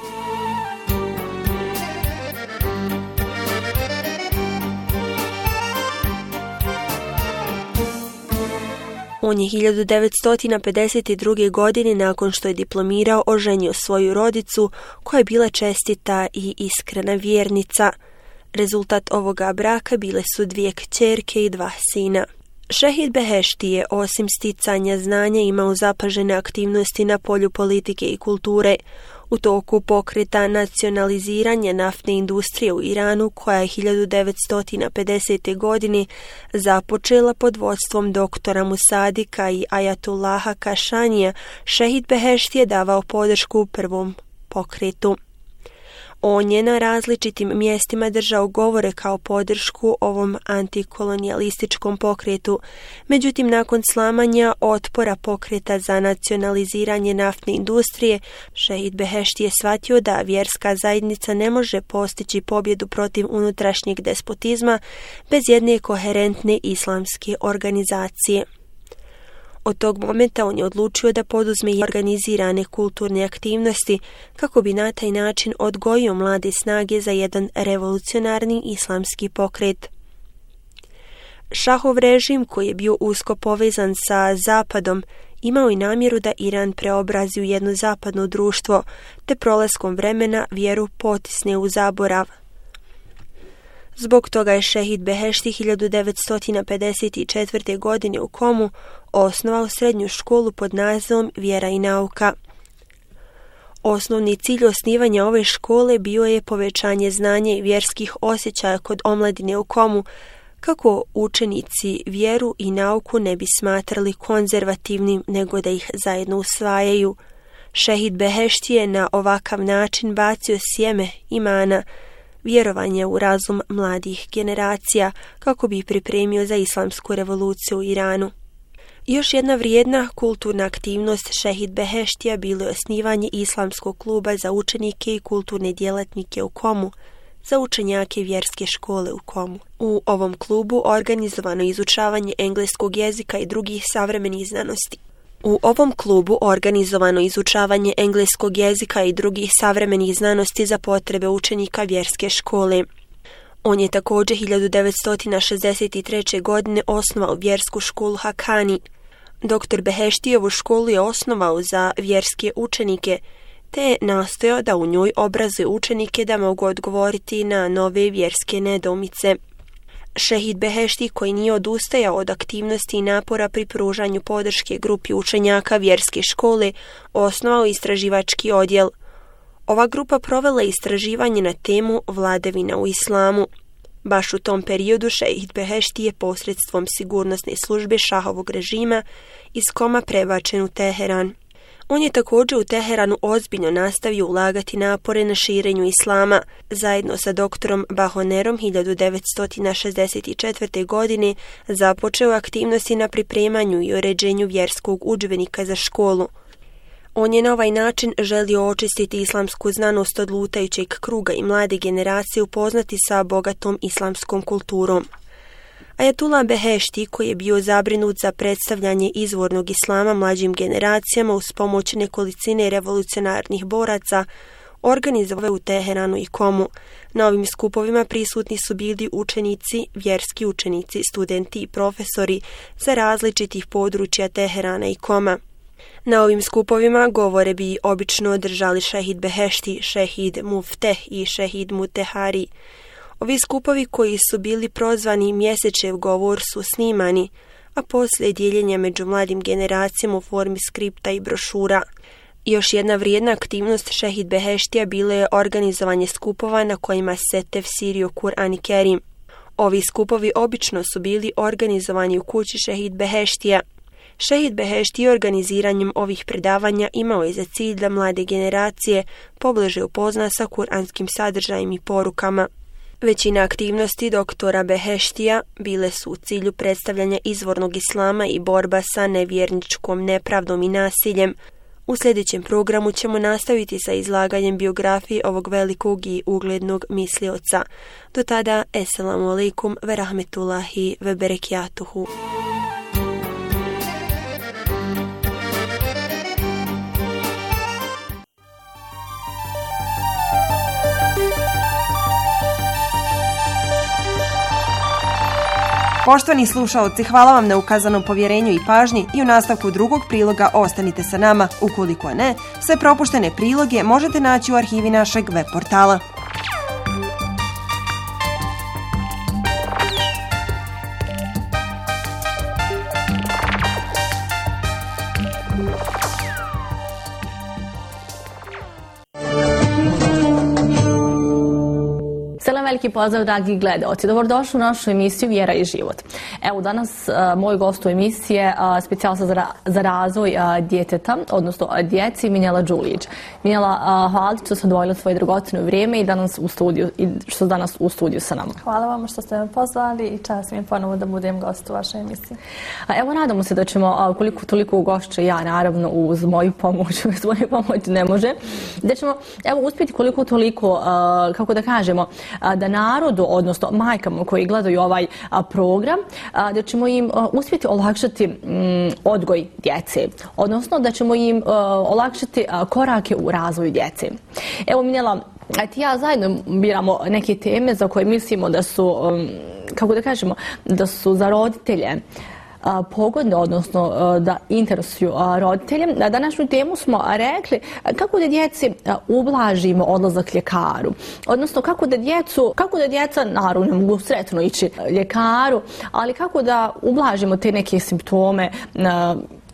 [SPEAKER 11] On je hiljadu devetsto pedeset druge. godine, nakon što je diplomirao, oženio svoju rodicu, koja je bila čestita i iskrena vjernica. Rezultat ovoga braka bile su dvije kćerke i dva sina. Šehid Behešti je osim sticanja znanja imao zapažene aktivnosti na polju politike i kulture. U toku pokreta nacionaliziranja naftne industrije u Iranu, koja je hiljadu devetsto pedesete. godine započela pod vodstvom doktora Musadika i Ajatullaha Kašanija, Šehid Behešti je davao podršku prvom pokretu. On je na različitim mjestima držao govore kao podršku ovom antikolonijalističkom pokretu. Međutim, nakon slamanja otpora pokreta za nacionaliziranje naftne industrije, Šehid Behešti je shvatio da vjerska zajednica ne može postići pobjedu protiv unutrašnjeg despotizma bez jedne koherentne islamske organizacije. Od tog momenta on je odlučio da poduzme i organizirane kulturne aktivnosti kako bi na taj način odgojio mlade snage za jedan revolucionarni islamski pokret. Šahov režim, koji je bio usko povezan sa Zapadom, imao i namjeru da Iran preobrazi u jedno zapadno društvo, te prolaskom vremena vjeru potisne u zaborav. Zbog toga je Šehid Behešti hiljadu devetsto pedeset četvrte. godine u Komu osnovao srednju školu pod nazivom Vjera i nauka. Osnovni cilj osnivanja ove škole bio je povećanje znanja i vjerskih osjećaja kod omladine u Komu, kako učenici vjeru i nauku ne bi smatrali konzervativnim, nego da ih zajedno usvajaju. Šehid Behešti je na ovakav način bacio sjeme imana, vjerovanje u razum mladih generacija, kako bi pripremio za islamsku revoluciju u Iranu. Još jedna vrijedna kulturna aktivnost Šehid Beheštija bilo je osnivanje islamskog kluba za učenike i kulturne djelatnike u Komu, za učenjake vjerske škole u Komu. U ovom klubu organizovano izučavanje engleskog jezika i drugih savremenih znanosti. U ovom klubu organizovano izučavanje engleskog jezika i drugih savremenih znanosti za potrebe učenika vjerske škole. On je također hiljadu devetsto šezdeset treće. godine osnovao vjersku školu Hakani. Doktor Beheštijevu školu je osnovao za vjerske učenike, te je nastojao da u njoj obrazuje učenike da mogu odgovoriti na nove vjerske nedoumice. Šehid Behešti, koji nije odustajao od aktivnosti i napora pri pružanju podrške grupi učenjaka vjerske škole, osnovao istraživački odjel. Ova grupa provela istraživanje na temu vladavina u islamu. Baš u tom periodu Šehid Behešti je posredstvom sigurnosne službe šahovog režima iz Koma prebačen u Teheran. On je također u Teheranu ozbiljno nastavio ulagati napore na širenju islama. Zajedno sa doktorom Bahonerom hiljadu devetsto šezdeset četvrte. godine započeo aktivnosti na pripremanju i uređenju vjerskog udžbenika za školu. On je na ovaj način želio očistiti islamsku znanost od lutajućeg kruga i mlade generacije upoznati sa bogatom islamskom kulturom. Ajatullah Behešti, koji je bio zabrinut za predstavljanje izvornog islama mlađim generacijama uz pomoć nekolicine revolucionarnih boraca, organizovao u Teheranu i Komu. Na ovim skupovima prisutni su bili učenici, vjerski učenici, studenti i profesori sa različitih područja Teherana i Koma. Na ovim skupovima govore bi obično održali Šehid Behešti, Šehid Mufteh i Šehid Mutehari. Ovi skupovi, koji su bili prozvani mjesečev govor, su snimani, a poslije dijeljenja među mladim generacijama u formi skripta i brošura. Još jedna vrijedna aktivnost Šehid Beheštija bilo je organizovanje skupova na kojima se tefsirio Kur'an i Kerim. Ovi skupovi obično su bili organizovani u kući Šehid Beheštija. Šehid Behešti organiziranjem ovih predavanja imao je za cilj da mlade generacije pobliže upozna sa kuranskim sadržajem i porukama. Većina aktivnosti doktora Beheštija bile su u cilju predstavljanja izvornog islama i borba sa nevjerničkom nepravdom i nasiljem. U sljedećem programu ćemo nastaviti sa izlaganjem biografije ovog velikog i uglednog mislioca. Do tada, esselamu alaikum ve rahmetullahi ve berekjatuhu.
[SPEAKER 3] Poštovani slušaoci, hvala vam na ukazanom povjerenju i pažnji i u nastavku drugog priloga ostanite sa nama. Ukoliko ne, sve propuštene priloge možete naći u arhivi našeg web portala.
[SPEAKER 12] Veliki pozdrav, dragi gledaoci. Dobrodošli u našu emisiju Vjera i život. Evo, danas a, moj gost u emisiji je specijalista za, ra, za razvoj a, djeteta, odnosno a, djeci, Minjela Đulić. Minjela, a, hvala što ste odvojili svoje dragocjeno vrijeme i danas u studiju, i što ste danas u studiju sa nama.
[SPEAKER 13] Hvala vam što ste me pozvali i čast mi je ponovo da budem gost u vašoj emisiji.
[SPEAKER 12] A, evo, nadamo se da ćemo, a, koliko toliko ugošće ja, naravno, uz moju pomoć, uz moju pomoć ne može, da ćemo, evo, uspjeti koliko toliko, a, kako da kažemo, a, da narodu, odnosno majkama koji gledaju ovaj a, program, a, da ćemo im a, uspjeti olakšati m, odgoj djece, odnosno da ćemo im a, olakšati a, korake u razvoju djece. Evo, Minjela, ti ja zajedno biramo neke teme za koje mislimo da su, um, kako da kažemo, da su za roditelje pogodne, odnosno da interesuju roditelje. Na današnju temu smo rekli kako da djeci ublažimo odlazak ljekaru, odnosno kako da djecu, kako da djeca naravno ne mogu sretno ići ljekaru, ali kako da ublažimo te neke simptome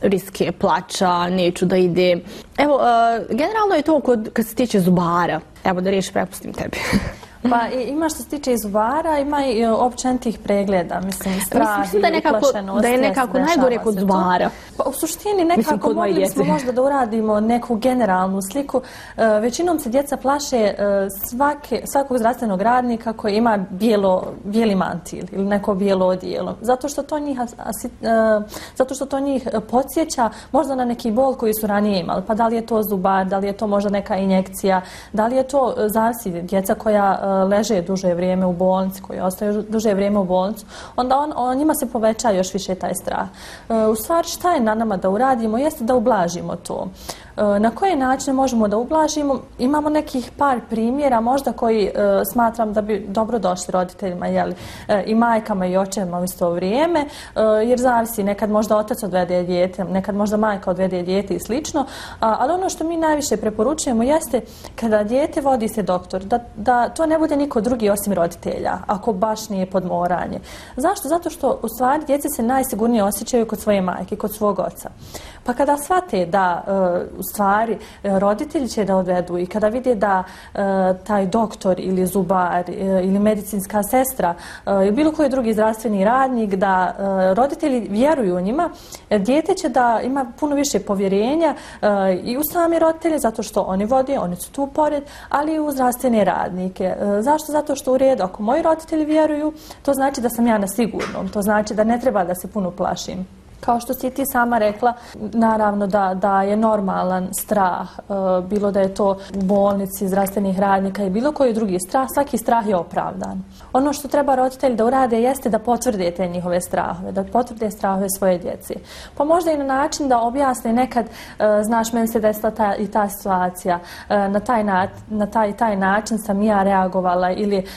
[SPEAKER 12] riske plača, neću da ide. Evo, generalno je to kod, kad se tiče zubara. Evo da riješi prepustim tebi.
[SPEAKER 13] Pa ima što se tiče i zubara, ima i općenitih pregleda, mislim, strah
[SPEAKER 12] mislim da je nekako, da je nekako najgore kod zubara.
[SPEAKER 13] Pa u suštini nekako mislim, mogli smo možda da uradimo neku generalnu sliku. Uh, većinom se djeca plaše uh, svake, svakog zdravstvenog radnika koji ima bijelo, bijeli mantil ili neko bijelo odijelo. Zato što to njih, asi, uh, zato što to njih podsjeća možda na neki bol koji su ranije imali. Pa da li je to zubar, da li je to možda neka injekcija, da li je to uh, zavisi djeca koja uh, leže duže vrijeme u bolnici, koji ostaju duže vrijeme u bolnicu, onda on, on, njima se poveća još više taj strah. E, u stvari šta je na nama da uradimo jeste da ublažimo to. E, na koje načine možemo da ublažimo? Imamo nekih par primjera možda koji e, smatram da bi dobro došli roditeljima, jeli, e, i majkama i očevima u isto vrijeme, e, jer zavisi, nekad možda otac odvede dijete, nekad možda majka odvede dijete i slično, a, ali ono što mi najviše preporučujemo jeste kada dijete vodi se doktor, da, da to ne bude niko drugi osim roditelja, ako baš nije podmoranje. Zašto? Zato što u stvari djece se najsigurnije osjećaju kod svoje majke, kod svog oca. Pa kada shvate da e, u stvari e, roditelji će da odvedu i kada vide da e, taj doktor ili zubar e, ili medicinska sestra e, ili bilo koji drugi zdravstveni radnik, da e, roditelji vjeruju u njima, e, dijete će da ima puno više povjerenja e, i u sami roditelje, zato što oni vode, oni su tu pored, ali i u zdravstvene radnike. E, zašto? Zato što u redu, ako moji roditelji vjeruju, to znači da sam ja na sigurnom, to znači da ne treba da se puno plašim. Kao što si ti sama rekla, naravno da, da je normalan strah, e, bilo da je to u bolnici, zdravstvenih radnika i bilo koji drugi strah, svaki strah je opravdan. Ono što treba roditelji da urade jeste da potvrde te njihove strahove, da potvrde strahove svoje djece. Pa možda i na način da objasne nekad, e, znaš, meni se desila ta, i ta situacija, e, na, taj na, na taj, taj način sam ja reagovala ili e,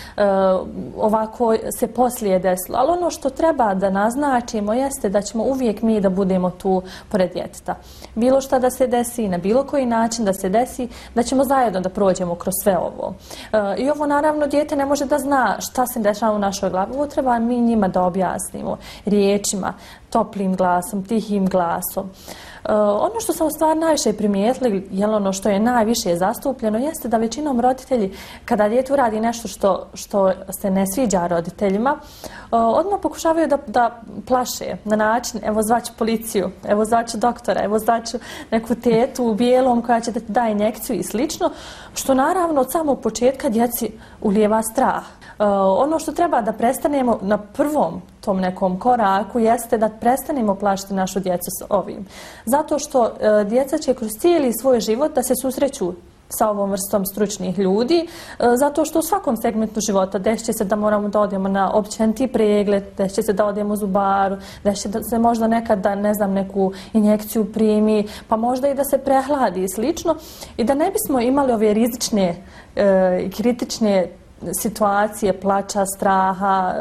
[SPEAKER 13] ovako se poslije desilo. Ali ono što treba da naznačimo jeste da ćemo uvijek mi da budemo tu pored djeteta. Bilo šta da se desi, na bilo koji način da se desi, da ćemo zajedno da prođemo kroz sve ovo. E, I ovo naravno dijete ne može da zna šta se dešava u našoj glavi. Ovo treba mi njima da objasnimo riječima, toplim glasom, tihim glasom. Uh, ono što sam u stvari najviše primijetili, jel ono što je najviše zastupljeno, jeste da većinom roditelji, kada dijete uradi nešto što, što se ne sviđa roditeljima, uh, odmah pokušavaju da, da plaše na način, evo zvaću policiju, evo zvaću doktora, evo zvaću neku tetu u bijelom koja će da ti da injekciju i slično, što naravno od samog početka djeci ulijeva strah. Uh, ono što treba da prestanemo na prvom tom nekom koraku jeste da prestanemo plašiti našu djecu s ovim. Zato što uh, djeca će kroz cijeli svoj život da se susreću sa ovom vrstom stručnih ljudi, uh, zato što u svakom segmentu života desit će se da moramo da odemo na općeniti pregled, desit će se da odemo u zubaru, desit će da se možda nekad da, ne znam, neku injekciju primi, pa možda i da se prehladi i slično. I da ne bismo imali ove rizične i uh, kritične situacije, plača, straha,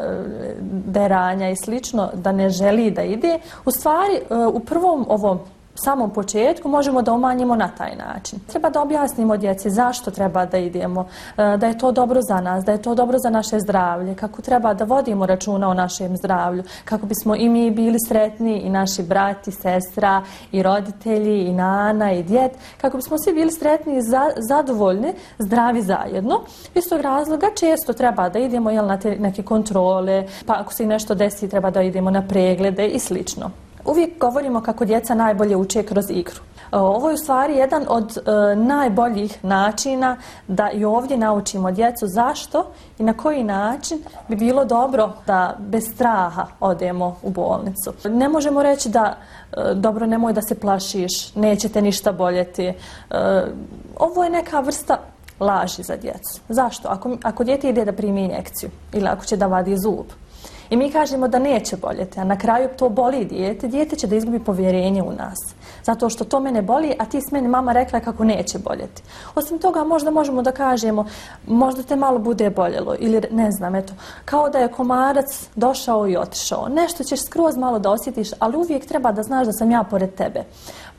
[SPEAKER 13] deranja i slično, da ne želi da ide, u stvari u prvom ovom samom početku možemo da umanjimo na taj način. Treba da objasnimo djeci zašto treba da idemo, da je to dobro za nas, da je to dobro za naše zdravlje, kako treba da vodimo računa o našem zdravlju, kako bismo i mi bili sretni, i naši brati, sestra, i roditelji, i nana, i djed, kako bismo svi bili sretni i za, zadovoljni, zdravi zajedno. Iz tog razloga često treba da idemo, jel, na te neke kontrole, pa ako se nešto desi treba da idemo na preglede i slično. Uvijek govorimo kako djeca najbolje uče kroz igru. Ovo je u stvari jedan od e, najboljih načina da i ovdje naučimo djecu zašto i na koji način bi bilo dobro da bez straha odemo u bolnicu. Ne možemo reći da e, dobro, nemoj da se plašiš, neće te ništa boljeti. E, ovo je neka vrsta laži za djecu. Zašto? Ako, ako dijete ide da primi injekciju ili ako će da vadi zub, i mi kažemo da neće boljeti, a na kraju to boli dijete, dijete će da izgubi povjerenje u nas. Zato što to mene boli, a ti s meni mama rekla kako neće boljeti. Osim toga, možda možemo da kažemo, možda te malo bude boljelo, ili ne znam, eto, kao da je komarac došao i otišao. Nešto ćeš skroz malo da osjetiš, ali uvijek treba da znaš da sam ja pored tebe.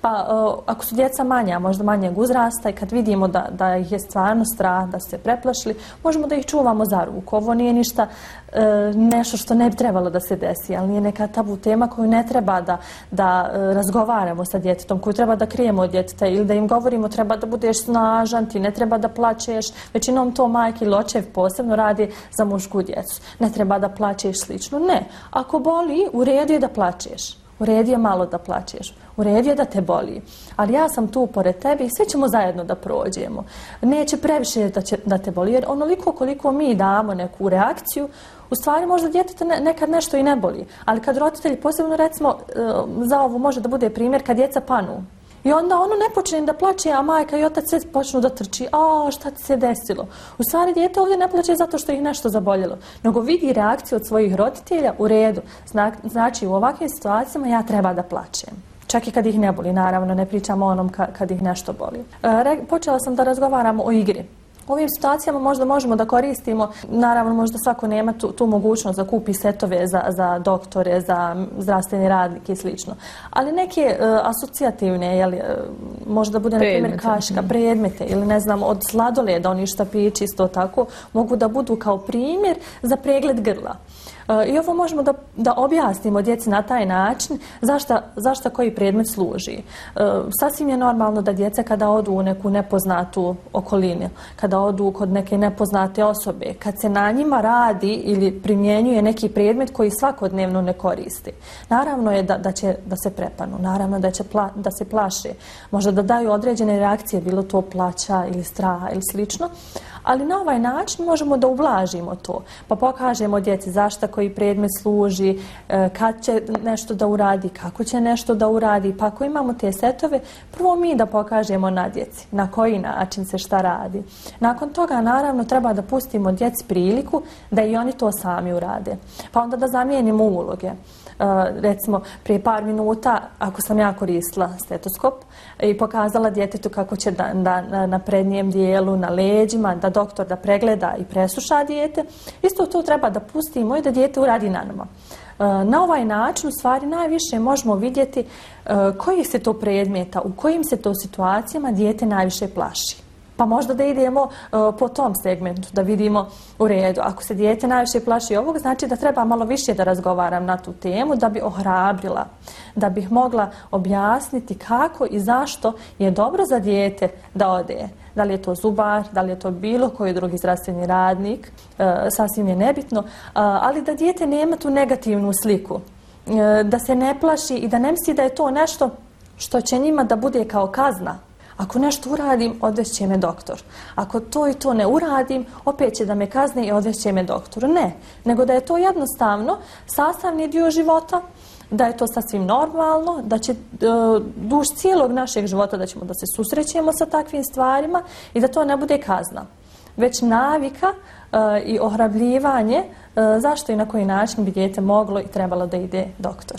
[SPEAKER 13] Pa ako su djeca manja, možda manjeg uzrasta i kad vidimo da, da ih je stvarno strah, da su se preplašili, možemo da ih čuvamo za ruku. Ovo nije ništa e, nešto što ne bi trebalo da se desi, ali nije neka tabu tema koju ne treba da, da e, razgovaramo sa djetetom, koju treba da krijemo od djeteta ili da im govorimo treba da budeš snažan, ti ne treba da plačeš. Većinom to majke ili očev posebno radi za mušku djecu. Ne treba da plačeš slično. Ne. Ako boli, u redu je da plačeš. U redu je malo da plačeš. U redu je da te boli. Ali ja sam tu pored tebe i svi ćemo zajedno da prođemo. Neće previše da, će, da te boli. Jer onoliko koliko mi damo neku reakciju, u stvari možda djeteta ne, nekad nešto i ne boli. Ali kad roditelji, posebno recimo za ovo može da bude primjer kad djeca panu. I onda ono ne počne da plače, a majka i otac sve počnu da trči. A šta ti se desilo? U stvari dijete ovdje ne plače zato što ih nešto zaboljelo, nego vidi reakciju od svojih roditelja u redu. Zna, znači u ovakvim situacijama ja treba da plačem. Čak i kad ih ne boli, naravno, ne pričamo o onom ka, kad ih nešto boli. E, počela sam da razgovaramo o igri. U ovim situacijama možda možemo da koristimo, naravno možda svako nema tu, tu mogućnost da kupi setove za, za doktore, za zdravstveni radnike i slično. Ali neke uh, asocijativne, jeli, uh, možda bude na primjer kaška, predmete ili ne znam od sladoleda, oni štapići isto tako, mogu da budu kao primjer za pregled grla. Uh, I ovo možemo da, da objasnimo djeci na taj način zašta, zašta koji predmet služi. Uh, sasvim je normalno da djeca kada odu u neku nepoznatu okolinu, kada odu kod neke nepoznate osobe, kad se na njima radi ili primjenjuje neki predmet koji svakodnevno ne koristi. Naravno je da, da će da se prepanu, naravno da će pla, da se plaše, možda da daju određene reakcije, bilo to plaća ili straha ili slično, ali na ovaj način možemo da ublažimo to, pa pokažemo djeci zašta koji predmet služi, kad će nešto da uradi, kako će nešto da uradi, pa ako imamo te setove, prvo mi da pokažemo na djeci na koji način se šta radi. Nakon toga, naravno, treba da pustimo djeci priliku da i oni to sami urade. Pa onda da zamijenimo uloge. Uh, recimo, prije par minuta, ako sam ja koristila stetoskop i pokazala djetetu kako će da, da, na, na prednjem dijelu, na leđima, da doktor da pregleda i presluša dijete, isto to treba da pustimo i da dijete uradi na nama. Uh, na ovaj način, u stvari, najviše možemo vidjeti uh, koji se to predmeta, u kojim se to situacijama dijete najviše plaši. Pa možda da idemo uh, po tom segmentu, da vidimo u redu. Ako se dijete najviše plaši ovog, znači da treba malo više da razgovaram na tu temu, da bi ohrabrila, da bih mogla objasniti kako i zašto je dobro za dijete da ode. Da li je to zubar, da li je to bilo koji drugi zdravstveni radnik, uh, sasvim je nebitno, uh, ali da dijete nema tu negativnu sliku, uh, da se ne plaši i da ne misli da je to nešto što će njima da bude kao kazna. Ako nešto uradim, odvešće me doktor. Ako to i to ne uradim, opet će da me kazne i odvešće me doktor. Ne, nego da je to jednostavno sastavni dio života, da je to sasvim normalno, da će uh, duž cijelog našeg života da ćemo da se susrećemo sa takvim stvarima i da to ne bude kazna. Već navika uh, i ohrabljivanje uh, zašto i na koji način bi dijete moglo i trebalo da ide doktor.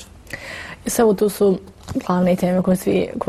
[SPEAKER 12] Sve tu su glavne teme kod, svi, kod,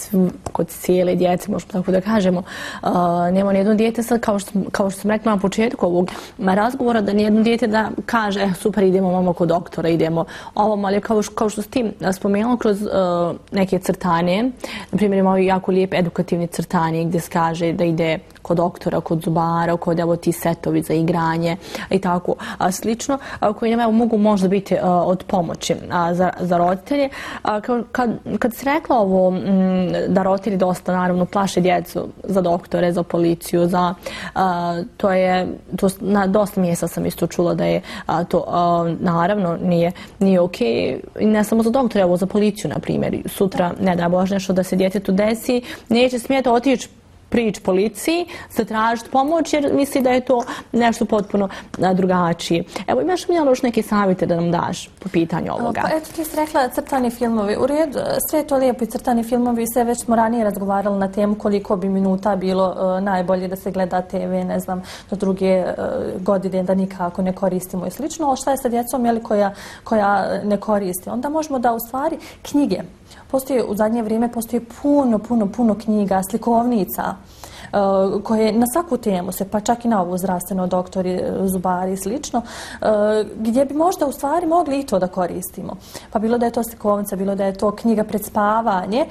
[SPEAKER 12] kod cijele djece, možemo tako da kažemo. Uh, nema nijedno dijete sad, kao što, kao što sam rekla na početku ovog razgovora, da nijedno dijete da kaže eh, super, idemo mamo kod doktora, idemo ovom, ali kao, kao što si ti spomenula kroz uh, neke crtane, na primjer imamo jako lijep edukativni crtanje gdje se kaže da ide kod doktora, kod zubara, kod evo ti setovi za igranje i tako a, slično, a, koji nam evo mogu možda biti a, od pomoći a, za, za roditelje. A, kad, kad si rekla ovo m, da roditelji dosta naravno plaše djecu za doktore, za policiju, za a, to je, to, na dosta mjesta sam isto čula da je a, to a, naravno nije, nije okej, okay. Ne samo za doktore, evo za policiju na primjer, sutra ne da Bože nešto da se djetetu desi, neće smjeti otići prič policiji, zatražiti pomoć jer misli da je to nešto potpuno drugačije. Evo, imaš mi još neke savjete da nam daš po pitanju ovoga?
[SPEAKER 13] Pa eto, ti si rekla crtani filmovi. U redu, sve je to lijepo i crtani filmovi, sve već smo ranije razgovarali na temu koliko bi minuta bilo uh, najbolje da se gleda te ve, ne znam, do druge uh, godine da nikako ne koristimo i slično, ali šta je sa djecom jeli, koja, koja ne koristi? Onda možemo da u stvari knjige. Postoji, u zadnje vrijeme postoji puno, puno, puno knjiga, slikovnica koje na svaku temu se, pa čak i na ovu zdravstveno, doktori, zubari i slično, gdje bi možda u stvari mogli i to da koristimo. Pa bilo da je to slikovnica, bilo da je to knjiga pred spavanje,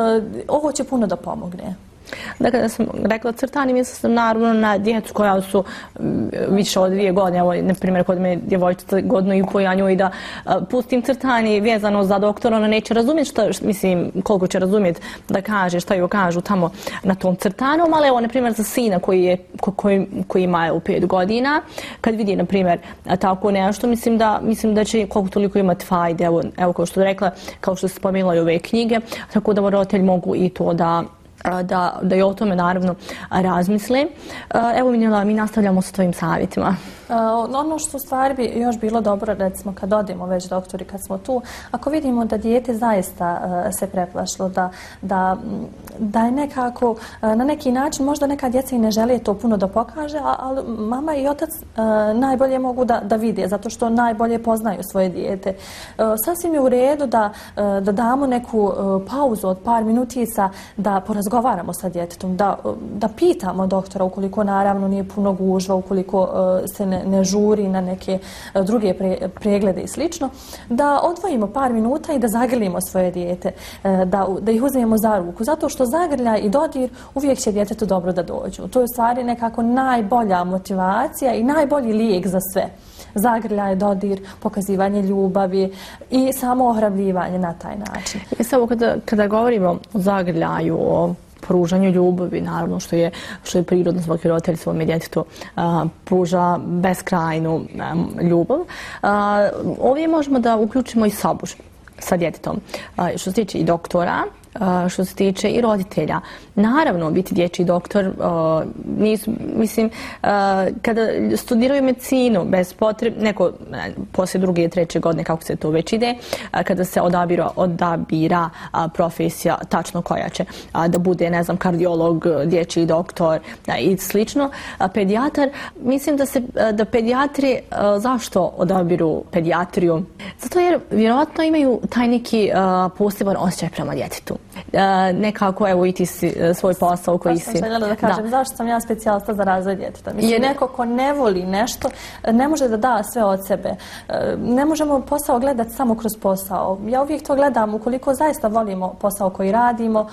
[SPEAKER 13] ovo će puno da pomogne.
[SPEAKER 12] Dakle, da sam rekla crtani, mislim sam naravno na djecu koja su više od dvije godine, evo, na primjer, kod me djevojčica godinu i po, ja njoj da pustim crtani vezano za doktora, ona neće razumjeti šta, mislim, koliko će razumjeti da kaže, šta joj kažu tamo na tom crtanom, ali evo, na primjer, za sina koji, je, koji, koji ima u pet godina, kad vidi, na primjer, tako nešto, mislim da, mislim da će koliko toliko imati fajde, evo, evo kao što je rekla, kao što se spomenula i ove knjige, tako da roditelji mogu i to da Da, da i o tome naravno razmisle. Evo Minjela, mi nastavljamo sa tvojim savjetima.
[SPEAKER 13] Ono što u stvari bi još bilo dobro, recimo kad odemo već doktori, kad smo tu, ako vidimo da dijete zaista se preplašilo, da, da, da je nekako na neki način, možda neka djeca i ne žele to puno da pokaže, ali mama i otac najbolje mogu da, da vide, zato što najbolje poznaju svoje dijete. Sasvim je u redu da, da damo neku pauzu od par minutica, da porazgovaramo sa djetetom, da, da pitamo doktora ukoliko naravno nije puno gužva, ukoliko se ne, ne žuri na neke druge pre, preglede i slično, da odvojimo par minuta i da zagrlimo svoje dijete, da, da ih uzmemo za ruku, zato što zagrljaj i dodir uvijek će djetetu dobro da dođu. To je u stvari nekako najbolja motivacija i najbolji lijek za sve. Zagrljaj, dodir, pokazivanje ljubavi i samo ohrabljivanje na taj način.
[SPEAKER 12] I samo kada, kada govorimo o zagrljaju, o pružanju ljubavi, naravno što je, što je prirodno, svaki roditelj svome djetetu a, pruža beskrajnu a, ljubav. A, ovdje možemo da uključimo i sabor sa djetetom. A, što se tiče i doktora, a, što se tiče i roditelja. Naravno, biti dječji doktor, a, nisu, mislim, a, kada studiraju medicinu, bez potrebe, neko, poslije druge i treće godine, kako se to već ide, a, kada se odabira, odabira a, profesija tačno koja će a, da bude, ne znam, kardiolog, dječji doktor a, i slično, a, pedijatar, mislim da se, a, da pedijatri, a, zašto odabiru pedijatriju? Zato jer vjerojatno imaju taj neki a, poseban osjećaj prema djetetu. A, nekako, evo, i ti si svoj posao koji si...
[SPEAKER 13] Pa sam željela da kažem, da. Zašto sam ja specijalista za razvoj djeteta? Mislim, je... neko ko ne voli nešto, ne može da da sve od sebe. Ne možemo posao gledati samo kroz posao. Ja uvijek to gledam, ukoliko zaista volimo posao koji radimo,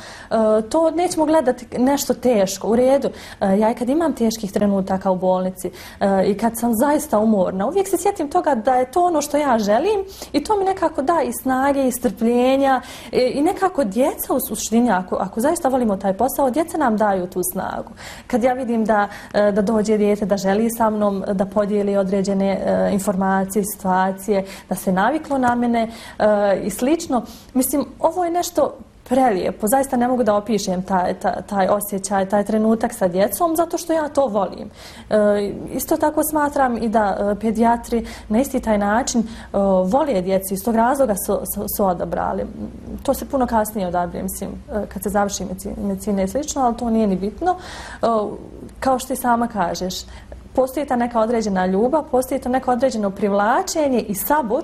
[SPEAKER 13] to nećemo gledati nešto teško, u redu. Ja i kad imam teških trenutaka u bolnici i kad sam zaista umorna, uvijek se sjetim toga da je to ono što ja želim i to mi nekako da i snage i strpljenja i nekako djeca u suštini, ako, ako zaista volimo taj posao, djeca nam daju tu snagu. Kad ja vidim da, da dođe dijete, da želi sa mnom da podijeli određene uh, informacije, situacije, da se naviklo na mene uh, i slično, mislim, ovo je nešto prelijepo. Zaista ne mogu da opišem taj, taj, taj osjećaj, taj trenutak sa djecom, zato što ja to volim. E, isto tako smatram i da e, pedijatri na isti taj način e, vole djeci, iz tog razloga su, su, su odabrali. To se puno kasnije odabire, mislim, e, kad se završi medicina i slično, ali to nije ni bitno. E, kao što ti sama kažeš, postoji ta neka određena ljubav, postoji to neko određeno privlačenje i sabor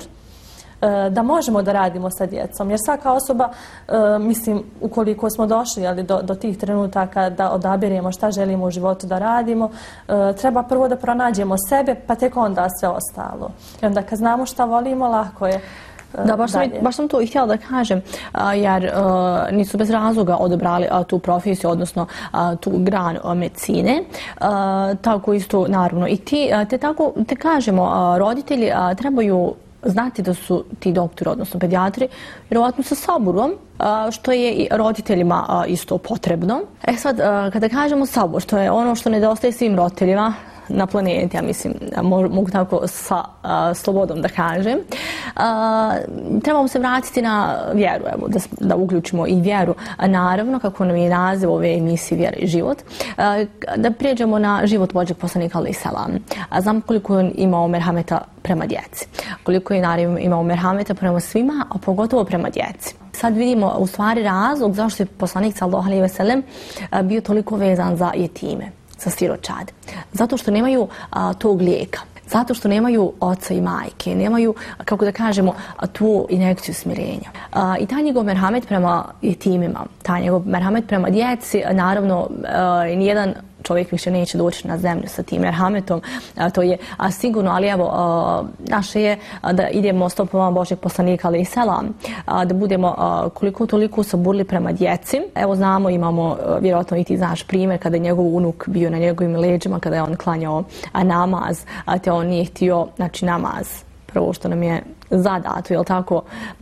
[SPEAKER 13] da možemo da radimo sa djecom. Jer svaka osoba, mislim, ukoliko smo došli ali, do, do tih trenutaka da odabiremo šta želimo u životu da radimo, treba prvo da pronađemo sebe, pa tek onda sve ostalo. I onda kad znamo šta volimo, lako je.
[SPEAKER 12] Da, baš sam, baš sam to i htjela da kažem, jer nisu bez razloga odabrali tu profesiju, odnosno tu granu medicine. Tako isto, naravno, i ti, te tako, te kažemo, roditelji trebaju znati da su ti doktori, odnosno pedijatri, vjerovatno sa saborom, što je i roditeljima isto potrebno. E sad, kada kažemo sabor, što je ono što nedostaje svim roditeljima na planeti, ja mislim, mogu tako sa a, slobodom da kažem, a, trebamo se vratiti na vjeru, evo, da, da uključimo i vjeru. A naravno, kako nam je naziv ove emisije Vjera i život, a, da prijeđemo na život Božjeg poslanika alejhi selam. A znam koliko je imao merhameta prema djeci, koliko je naravno imao merhameta prema svima, a pogotovo prema djeci. Sad vidimo u stvari razlog zašto je poslanik sallallahu alejhi ve sellem bio toliko vezan za jetime, za siročad. Zato što nemaju a, tog lijeka. Zato što nemaju oca i majke, nemaju, kako da kažemo, tu injekciju smirenja. I taj njegov merhamet prema jetimima, taj njegov merhamet prema djeci, naravno, nijedan čovjek više neće doći na zemlju sa tim merhametom, to je a, sigurno, ali evo, a, naše je a, da idemo stopama Božeg poslanika, ali i selam, a, da budemo a, koliko toliko saburli prema djeci. Evo znamo, imamo, a, vjerojatno i ti znaš primjer, kada je njegov unuk bio na njegovim leđima, kada je on klanjao a, namaz, a te on nije htio, znači namaz, prvo što nam je zadato, jel tako,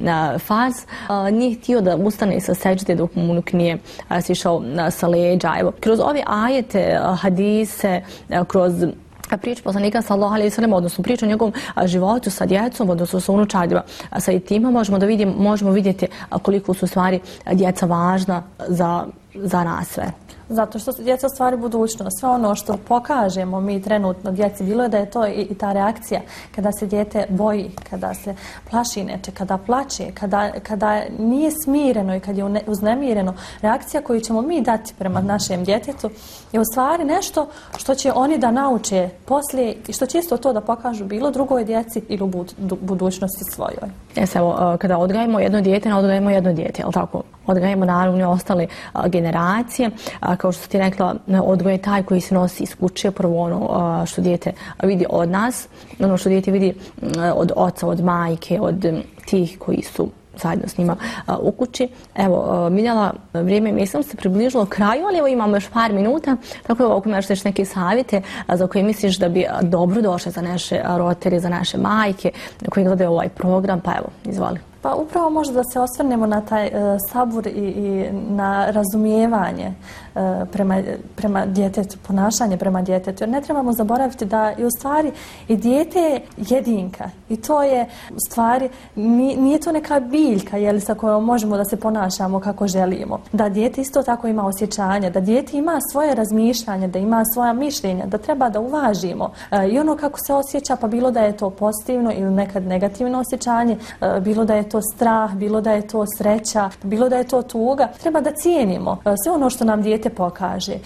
[SPEAKER 12] faz, nije htio da ustane sa seđde dok mu unuk nije sišao sa leđa. Evo, kroz ove ajete, hadise, kroz priču poslanika sallallahu alejhi ve sellem, odnosno priču o njegovom životu sa djecom, odnosno sa unučadima, sa jetima, možemo da vidimo, možemo vidjeti koliko su stvari djeca važna za, za nas sve.
[SPEAKER 13] Zato što su djeca stvari budućnost. Sve ono što pokažemo mi trenutno djeci, bilo je da je to i, i ta reakcija kada se dijete boji, kada se plaši neče, kada plače, kada, kada nije smireno i kad je uznemireno, reakcija koju ćemo mi dati prema našem djetetu je u stvari nešto što će oni da nauče poslije i što će isto to da pokažu bilo drugoj djeci ili u budućnosti svojoj.
[SPEAKER 12] Jes, evo, kada odgajimo jedno dijete, ne odgajimo jedno dijete, jel tako? Odgajimo naravno i ostale a, generacije. A, kao što ti rekla, odgoj je taj koji se nosi iz kuće, prvo ono a, što dijete vidi od nas, ono što dijete vidi a, od oca, od majke, od m, tih koji su zajedno s njima a, u kući. Evo, a, Miljana, vrijeme mislim se približilo kraju, ali evo imamo još par minuta, tako evo ako imaš još neke savjete a, za koje misliš da bi a, dobro došle za naše roditelje, za naše majke koji gledaju ovaj program, pa evo, izvoli.
[SPEAKER 13] Pa upravo možda da se osvrnemo na taj e, sabur i, i na razumijevanje e, prema, prema djetetu, ponašanje prema djetetu. Jer ne trebamo zaboraviti da je u stvari i dijete je jedinka. I to je u stvari, nije, nije to neka biljka jeli, sa kojom možemo da se ponašamo kako želimo. Da dijete isto tako ima osjećanja, da dijete ima svoje razmišljanje, da ima svoja mišljenja, da treba da uvažimo. E, I ono kako se osjeća, pa bilo da je to pozitivno ili nekad negativno osjećanje, e, bilo da je to strah, bilo da je to sreća, bilo da je to tuga, treba da cijenimo sve ono što nam dijete pokaže.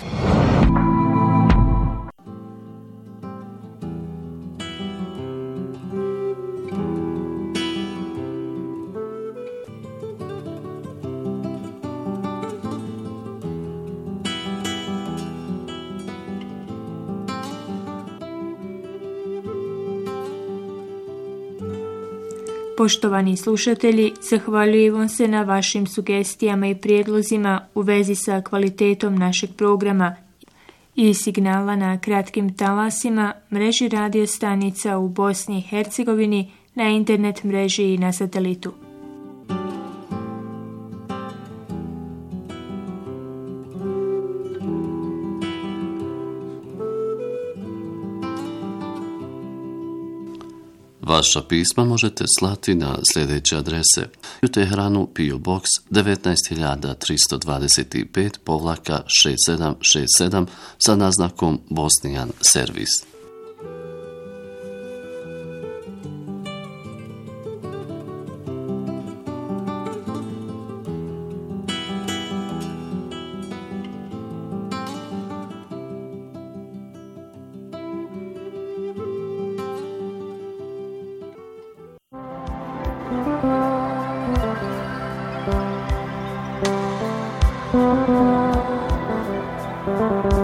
[SPEAKER 14] Poštovani slušatelji, zahvaljujem vam se na vašim sugestijama i prijedlozima u vezi sa kvalitetom našeg programa i signala na kratkim talasima, mreži radio stanica u Bosni i Hercegovini, na internet mreži i na satelitu.
[SPEAKER 4] Vaša pisma možete slati na sljedeće adrese: u Teheranu P O Box devetnaest hiljada tristo dvadeset pet povlaka šest sedam šest sedam sa naznakom Bosnijan servis.
[SPEAKER 15] Thank you.